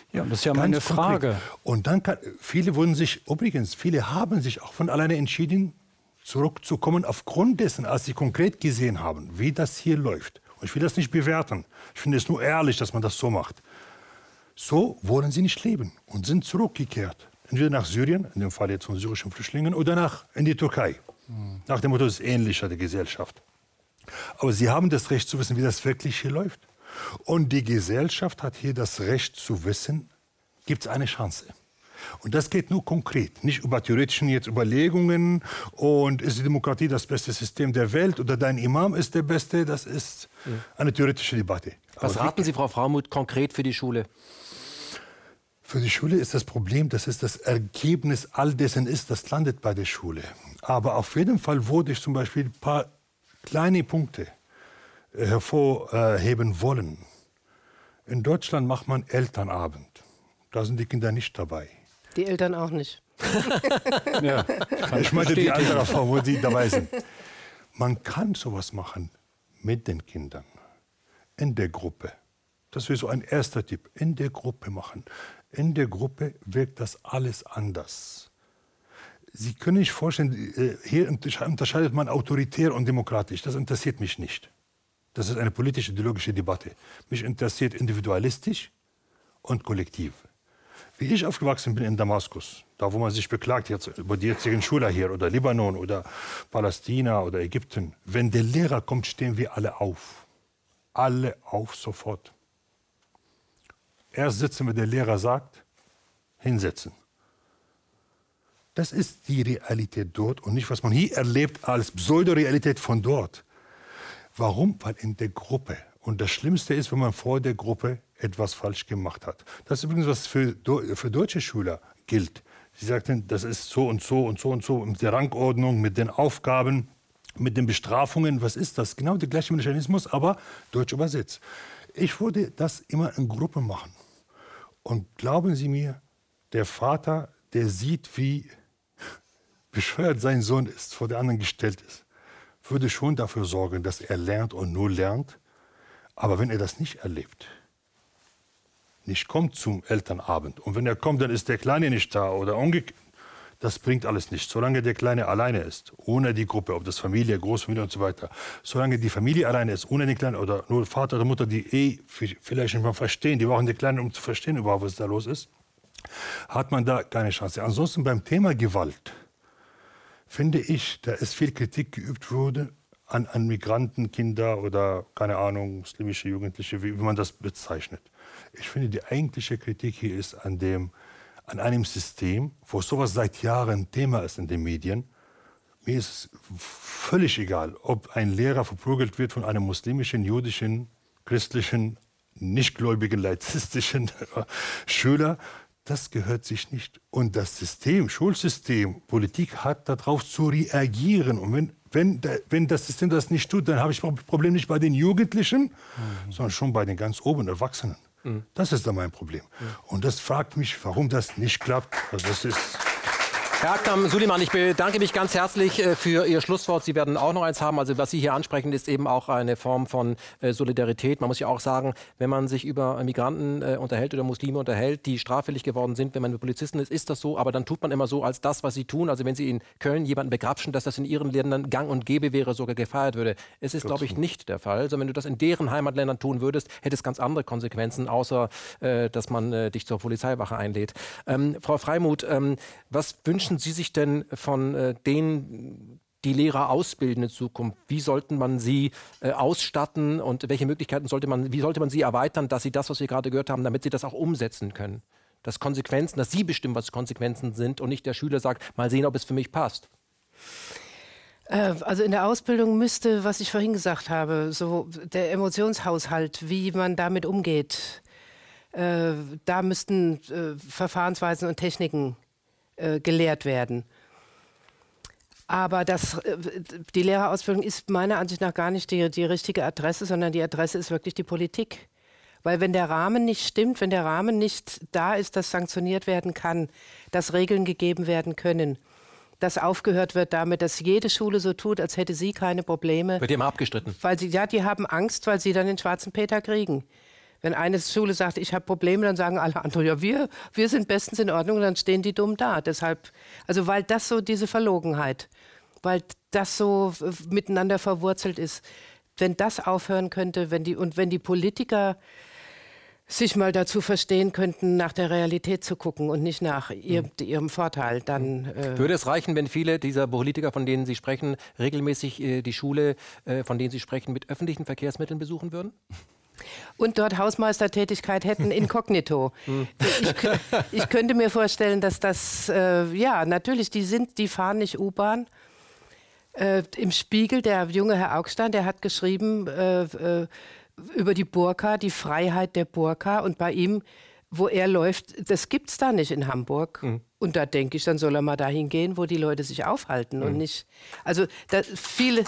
Ja, das ist ja meine Frage. Und dann viele haben sich auch von alleine entschieden, zurückzukommen aufgrund dessen, als sie konkret gesehen haben, wie das hier läuft. Und ich will das nicht bewerten. Ich finde es nur ehrlich, dass man das so macht. So wollen sie nicht leben und sind zurückgekehrt. Entweder nach Syrien, in dem Fall jetzt von syrischen Flüchtlingen, oder in die Türkei. Nach dem Motto, es ist ähnlicher der Gesellschaft. Aber sie haben das Recht zu wissen, wie das wirklich hier läuft. Und die Gesellschaft hat hier das Recht zu wissen, gibt es eine Chance. Und das geht nur konkret, nicht über theoretische jetzt Überlegungen und ist die Demokratie das beste System der Welt oder dein Imam ist der Beste, das ist eine theoretische Debatte. Was raten Sie, Frau Frauenmuth, konkret für die Schule? Für die Schule ist das Problem, dass es das Ergebnis all dessen ist, das landet bei der Schule. Aber auf jeden Fall würde ich zum Beispiel ein paar kleine Punkte hervorheben wollen. In Deutschland macht man Elternabend. Da sind die Kinder nicht dabei. Die Eltern auch nicht. Ja, ich meinte die andere Form, wo die dabei sind. Man kann sowas machen mit den Kindern, in der Gruppe. Das wäre so ein erster Tipp, in der Gruppe machen. In der Gruppe wirkt das alles anders. Sie können sich vorstellen, hier unterscheidet man autoritär und demokratisch. Das interessiert mich nicht. Das ist eine politisch-ideologische Debatte. Mich interessiert individualistisch und kollektiv. Wie ich aufgewachsen bin in Damaskus, da wo man sich beklagt jetzt über die jetzigen Schüler hier oder Libanon oder Palästina oder Ägypten, wenn der Lehrer kommt, stehen wir alle auf. Alle auf sofort. Erst sitzen, wenn der Lehrer sagt, hinsetzen. Das ist die Realität dort und nicht, was man hier erlebt als Pseudorealität von dort. Warum? Weil in der Gruppe. Und das Schlimmste ist, wenn man vor der Gruppe etwas falsch gemacht hat. Das ist übrigens, was für deutsche Schüler gilt. Sie sagten, das ist so und so und so und so mit der Rangordnung, mit den Aufgaben, mit den Bestrafungen. Was ist das? Genau der gleiche Mechanismus, aber deutsch übersetzt. Ich würde das immer in Gruppen machen. Und glauben Sie mir, der Vater, der sieht, wie bescheuert sein Sohn ist, vor der anderen gestellt ist, würde schon dafür sorgen, dass er lernt und nur lernt. Aber wenn er das nicht erlebt, nicht kommt zum Elternabend und wenn er kommt, dann ist der Kleine nicht da oder umgekehrt, das bringt alles nichts. Solange der Kleine alleine ist, ohne die Gruppe, ob das Familie, Großfamilie und so weiter, solange die Familie alleine ist, ohne den Kleinen oder nur Vater oder Mutter, die vielleicht nicht mal verstehen, die brauchen den Kleinen, um zu verstehen überhaupt, was da los ist, hat man da keine Chance. Ansonsten beim Thema Gewalt finde ich, da ist viel Kritik geübt worden an Migrantenkinder oder, keine Ahnung, muslimische Jugendliche, wie man das bezeichnet. Ich finde, die eigentliche Kritik hier ist an einem System, wo sowas seit Jahren Thema ist in den Medien. Mir ist es völlig egal, ob ein Lehrer verprügelt wird von einem muslimischen, jüdischen, christlichen, nichtgläubigen, laizistischen Schüler. Das gehört sich nicht. Und das System, Schulsystem, Politik hat darauf zu reagieren. Und wenn das System das nicht tut, dann habe ich das Problem nicht bei den Jugendlichen, sondern schon bei den ganz oben Erwachsenen. Das ist dann mein Problem. Und das fragt mich, warum das nicht klappt. Also das ist Herr Aktham Suliman, ich bedanke mich ganz herzlich für Ihr Schlusswort. Sie werden auch noch eins haben. Also was Sie hier ansprechen, ist eben auch eine Form von Solidarität. Man muss ja auch sagen, wenn man sich über Migranten unterhält oder Muslime unterhält, die straffällig geworden sind, wenn man mit Polizisten ist das so. Aber dann tut man immer so, als das, was sie tun. Also wenn Sie in Köln jemanden begrapschen, dass das in Ihren Ländern gang und gäbe wäre, sogar gefeiert würde. Es ist, glaube ich, nicht der Fall. Also wenn du das in deren Heimatländern tun würdest, hätte es ganz andere Konsequenzen, außer dass man dich zur Polizeiwache einlädt. Frau Frauenmuth, was wünschen Sie sich denn von denen, die Lehrer ausbilden in Zukunft? Wie sollte man sie ausstatten und wie sollte man sie erweitern, dass sie das, was wir gerade gehört haben, damit sie das auch umsetzen können? Dass Sie bestimmen, was Konsequenzen sind und nicht der Schüler sagt, mal sehen, ob es für mich passt. Also in der Ausbildung müsste, was ich vorhin gesagt habe, so der Emotionshaushalt, wie man damit umgeht, da müssten Verfahrensweisen und Techniken gelehrt werden. Aber die Lehrerausbildung ist meiner Ansicht nach gar nicht die richtige Adresse, sondern die Adresse ist wirklich die Politik. Weil wenn der Rahmen nicht stimmt, wenn der Rahmen nicht da ist, dass sanktioniert werden kann, dass Regeln gegeben werden können, dass aufgehört wird damit, dass jede Schule so tut, als hätte sie keine Probleme. Wird immer abgestritten. Weil die haben Angst, weil sie dann den schwarzen Peter kriegen. Wenn eine Schule sagt, ich habe Probleme, dann sagen alle anderen, ja, wir sind bestens in Ordnung, und dann stehen die dumm da. Deshalb, also weil das so diese Verlogenheit, weil das so miteinander verwurzelt ist, wenn das aufhören könnte, wenn die Politiker sich mal dazu verstehen könnten, nach der Realität zu gucken und nicht nach ihrem Vorteil, dann... Würde es reichen, wenn viele dieser Politiker, von denen Sie sprechen, regelmäßig die Schule, von denen Sie sprechen, mit öffentlichen Verkehrsmitteln besuchen würden? Und dort Hausmeistertätigkeit hätten, inkognito. Ich könnte mir vorstellen, dass das, natürlich, die fahren nicht U-Bahn. Im Spiegel, der junge Herr Augstein, der hat geschrieben über die Burka, die Freiheit der Burka. Und bei ihm, wo er läuft, das gibt es da nicht in Hamburg. Und da denke ich, dann soll er mal dahin gehen, wo die Leute sich aufhalten und nicht... Also viele...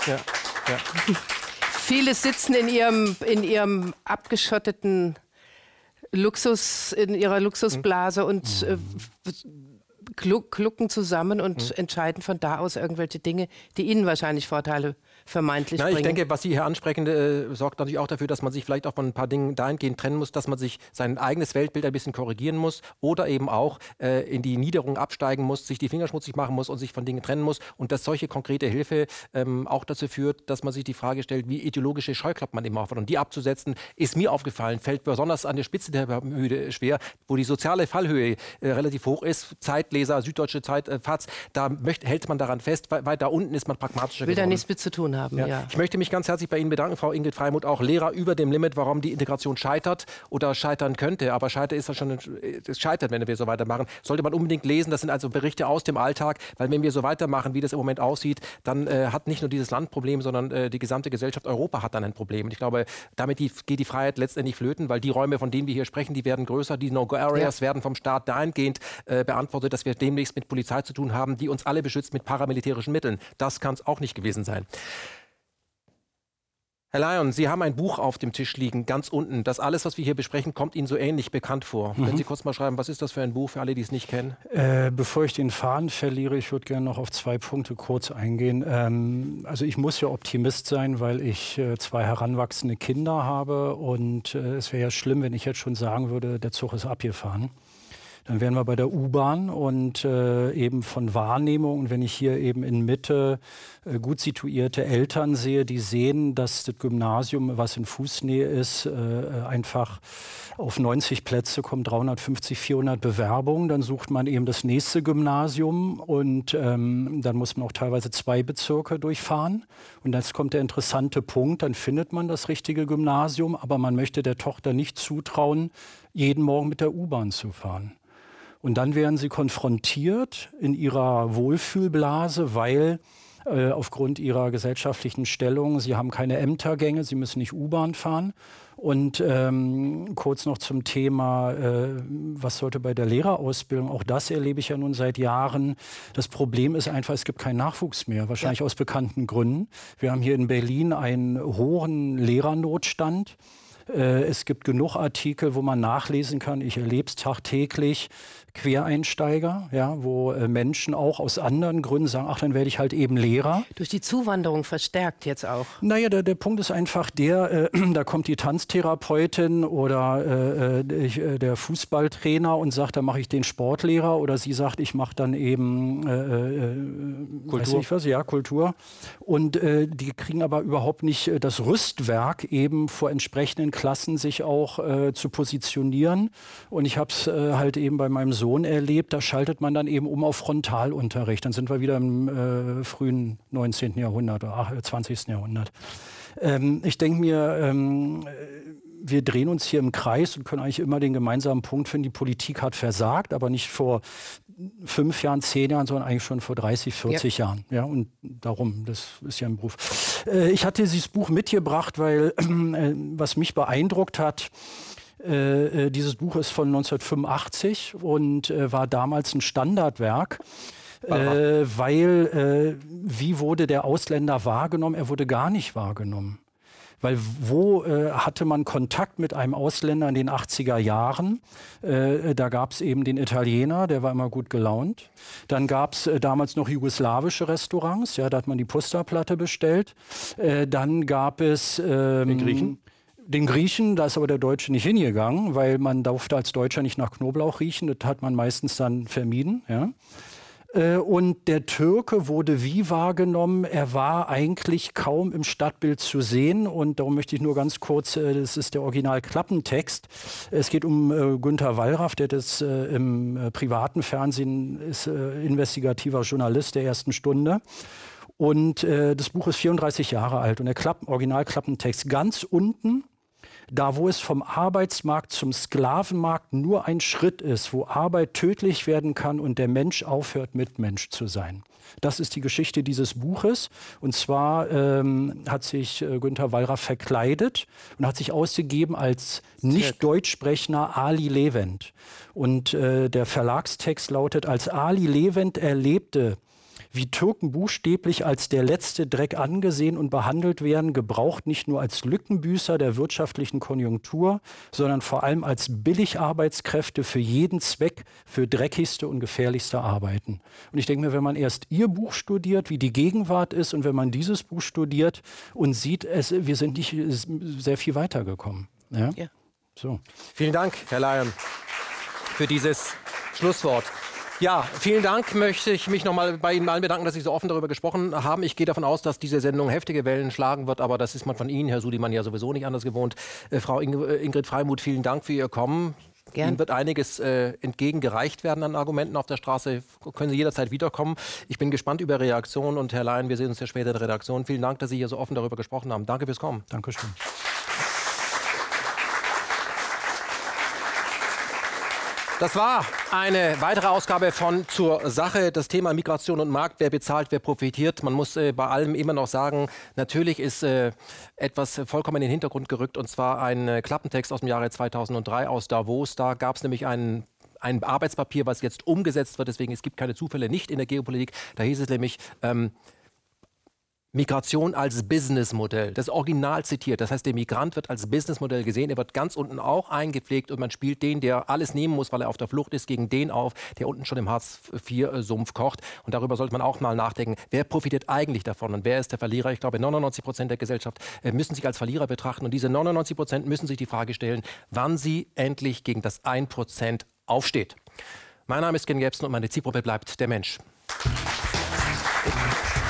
Viele sitzen in ihrem abgeschotteten Luxus, in ihrer Luxusblase und klucken zusammen und entscheiden von da aus irgendwelche Dinge, die ihnen wahrscheinlich Vorteile vermeintlich bringen. Ich denke, was Sie hier ansprechen, sorgt natürlich auch dafür, dass man sich vielleicht auch von ein paar Dingen dahingehend trennen muss, dass man sich sein eigenes Weltbild ein bisschen korrigieren muss oder eben auch in die Niederung absteigen muss, sich die Finger schmutzig machen muss und sich von Dingen trennen muss und dass solche konkrete Hilfe auch dazu führt, dass man sich die Frage stellt, wie ideologische Scheuklappen man eben aufhat. Und die abzusetzen, ist mir aufgefallen, fällt besonders an der Spitze der Pyramide schwer, wo die soziale Fallhöhe relativ hoch ist. Zeitleser, Süddeutsche Zeit, FAZ, da hält man daran fest, weil da unten ist man pragmatischer geworden. Will da nichts mit zu tun haben, ja. Ich möchte mich ganz herzlich bei Ihnen bedanken, Frau Ingrid Freimuth, auch Lehrer über dem Limit, warum die Integration scheitert oder scheitern könnte. Aber scheitert ist ja schon, es scheitert, wenn wir so weitermachen. Sollte man unbedingt lesen, das sind also Berichte aus dem Alltag, weil wenn wir so weitermachen, wie das im Moment aussieht, dann hat nicht nur dieses Land Probleme, sondern die gesamte Gesellschaft Europa hat dann ein Problem. Und ich glaube, damit geht die Freiheit letztendlich flöten, weil die Räume, von denen wir hier sprechen, die werden größer, die No-Go-Areas werden vom Staat dahingehend beantwortet, dass wir demnächst mit Polizei zu tun haben, die uns alle beschützt mit paramilitärischen Mitteln. Das kann es auch nicht gewesen sein. Herr Lyon, Sie haben ein Buch auf dem Tisch liegen, ganz unten. Das alles, was wir hier besprechen, kommt Ihnen so ähnlich bekannt vor. Können Sie kurz mal schreiben, was ist das für ein Buch für alle, die es nicht kennen? Bevor ich den Faden verliere, ich würde gerne noch auf 2 Punkte kurz eingehen. Also ich muss ja Optimist sein, weil ich 2 heranwachsende Kinder habe. Und es wäre ja schlimm, wenn ich jetzt schon sagen würde, der Zug ist abgefahren. Dann wären wir bei der U-Bahn und eben von Wahrnehmung. Und wenn ich hier eben in Mitte gut situierte Eltern sehe, die sehen, dass das Gymnasium, was in Fußnähe ist, einfach auf 90 Plätze kommt, 350, 400 Bewerbungen. Dann sucht man eben das nächste Gymnasium und dann muss man auch teilweise 2 Bezirke durchfahren. Und jetzt kommt der interessante Punkt, dann findet man das richtige Gymnasium, aber man möchte der Tochter nicht zutrauen, jeden Morgen mit der U-Bahn zu fahren. Und dann werden sie konfrontiert in ihrer Wohlfühlblase, weil aufgrund ihrer gesellschaftlichen Stellung, sie haben keine Ämtergänge, sie müssen nicht U-Bahn fahren. Und kurz noch zum Thema, was sollte bei der Lehrerausbildung, auch das erlebe ich ja nun seit Jahren. Das Problem ist einfach, es gibt keinen Nachwuchs mehr, wahrscheinlich aus bekannten Gründen. Wir haben hier in Berlin einen hohen Lehrernotstand. Es gibt genug Artikel, wo man nachlesen kann, ich erlebe es tagtäglich, Quereinsteiger, ja, wo Menschen auch aus anderen Gründen sagen, ach, dann werde ich halt eben Lehrer. Durch die Zuwanderung verstärkt jetzt auch. Naja, der Punkt ist einfach der, da kommt die Tanztherapeutin oder der Fußballtrainer und sagt, da mache ich den Sportlehrer, oder sie sagt, ich mache dann eben Kultur. Weiß nicht was, ja, Kultur. Und die kriegen aber überhaupt nicht das Rüstwerk, eben vor entsprechenden Klassen sich auch zu positionieren. Und ich habe es halt eben bei meinem Sohn erlebt, da schaltet man dann eben um auf Frontalunterricht. Dann sind wir wieder im frühen 19. Jahrhundert oder 20. Jahrhundert. Ich denke mir, wir drehen uns hier im Kreis und können eigentlich immer den gemeinsamen Punkt finden, die Politik hat versagt, aber nicht vor 5 Jahren, 10 Jahren, sondern eigentlich schon vor 30, 40 Jahren. Ja, und darum, das ist ja ein Beruf. Ich hatte dieses Buch mitgebracht, weil was mich beeindruckt hat, dieses Buch ist von 1985 und war damals ein Standardwerk, weil wie wurde der Ausländer wahrgenommen? Er wurde gar nicht wahrgenommen. Weil wo hatte man Kontakt mit einem Ausländer in den 80er Jahren? Da gab es eben den Italiener, der war immer gut gelaunt. Dann gab es damals noch jugoslawische Restaurants, ja, da hat man die Pusterplatte bestellt. Dann gab es den Griechen. den Griechen, da ist aber der Deutsche nicht hingegangen, weil man durfte als Deutscher nicht nach Knoblauch riechen. Das hat man meistens dann vermieden. Ja. Und der Türke wurde wie wahrgenommen? Er war eigentlich kaum im Stadtbild zu sehen. Und darum möchte ich nur ganz kurz, das ist der Original-Klappentext. Es geht um Günter Wallraff, der das im privaten Fernsehen ist, investigativer Journalist der ersten Stunde. Und das Buch ist 34 Jahre alt und der Original-Klappentext ganz unten, da wo es vom Arbeitsmarkt zum Sklavenmarkt nur ein Schritt ist, wo Arbeit tödlich werden kann und der Mensch aufhört, Mitmensch zu sein. Das ist die Geschichte dieses Buches. Und zwar hat sich Günter Wallraff verkleidet und hat sich ausgegeben als nicht deutsch sprechender Ali Levent. Und der Verlagstext lautet, als Ali Levent erlebte, wie Türken buchstäblich als der letzte Dreck angesehen und behandelt werden, gebraucht nicht nur als Lückenbüßer der wirtschaftlichen Konjunktur, sondern vor allem als Billigarbeitskräfte für jeden Zweck, für dreckigste und gefährlichste Arbeiten. Und ich denke mir, wenn man erst Ihr Buch studiert, wie die Gegenwart ist, und wenn man dieses Buch studiert und sieht, wir sind nicht sehr viel weitergekommen. Ja? Ja. So. Vielen Dank, Herr Laien, für dieses Schlusswort. Ja, vielen Dank, möchte ich mich nochmal bei Ihnen allen bedanken, dass Sie so offen darüber gesprochen haben. Ich gehe davon aus, dass diese Sendung heftige Wellen schlagen wird, aber das ist man von Ihnen, Herr Suliman, ja sowieso nicht anders gewohnt. Frau Ingrid Freimuth, vielen Dank für Ihr Kommen. Gern. Ihnen wird einiges entgegengereicht werden an Argumenten auf der Straße. Können Sie jederzeit wiederkommen. Ich bin gespannt über Reaktionen und Herr Laien, wir sehen uns ja später in der Redaktion. Vielen Dank, dass Sie hier so offen darüber gesprochen haben. Danke fürs Kommen. Dankeschön. Das war eine weitere Ausgabe von Zur Sache. Das Thema Migration und Markt. Wer bezahlt, wer profitiert. Man muss bei allem immer noch sagen, natürlich ist etwas vollkommen in den Hintergrund gerückt. Und zwar ein Klappentext aus dem Jahre 2003 aus Davos. Da gab es nämlich ein Arbeitspapier, was jetzt umgesetzt wird. Deswegen, es gibt keine Zufälle, nicht in der Geopolitik. Da hieß es nämlich, Migration als Businessmodell, das Original zitiert. Das heißt, der Migrant wird als Businessmodell gesehen. Er wird ganz unten auch eingepflegt und man spielt den, der alles nehmen muss, weil er auf der Flucht ist, gegen den auf, der unten schon im Hartz-IV-Sumpf kocht. Und darüber sollte man auch mal nachdenken, wer profitiert eigentlich davon und wer ist der Verlierer? Ich glaube, 99% der Gesellschaft müssen sich als Verlierer betrachten. Und diese 99% müssen sich die Frage stellen, wann sie endlich gegen das 1% aufsteht. Mein Name ist Ken Jebsen und meine Zielgruppe bleibt der Mensch.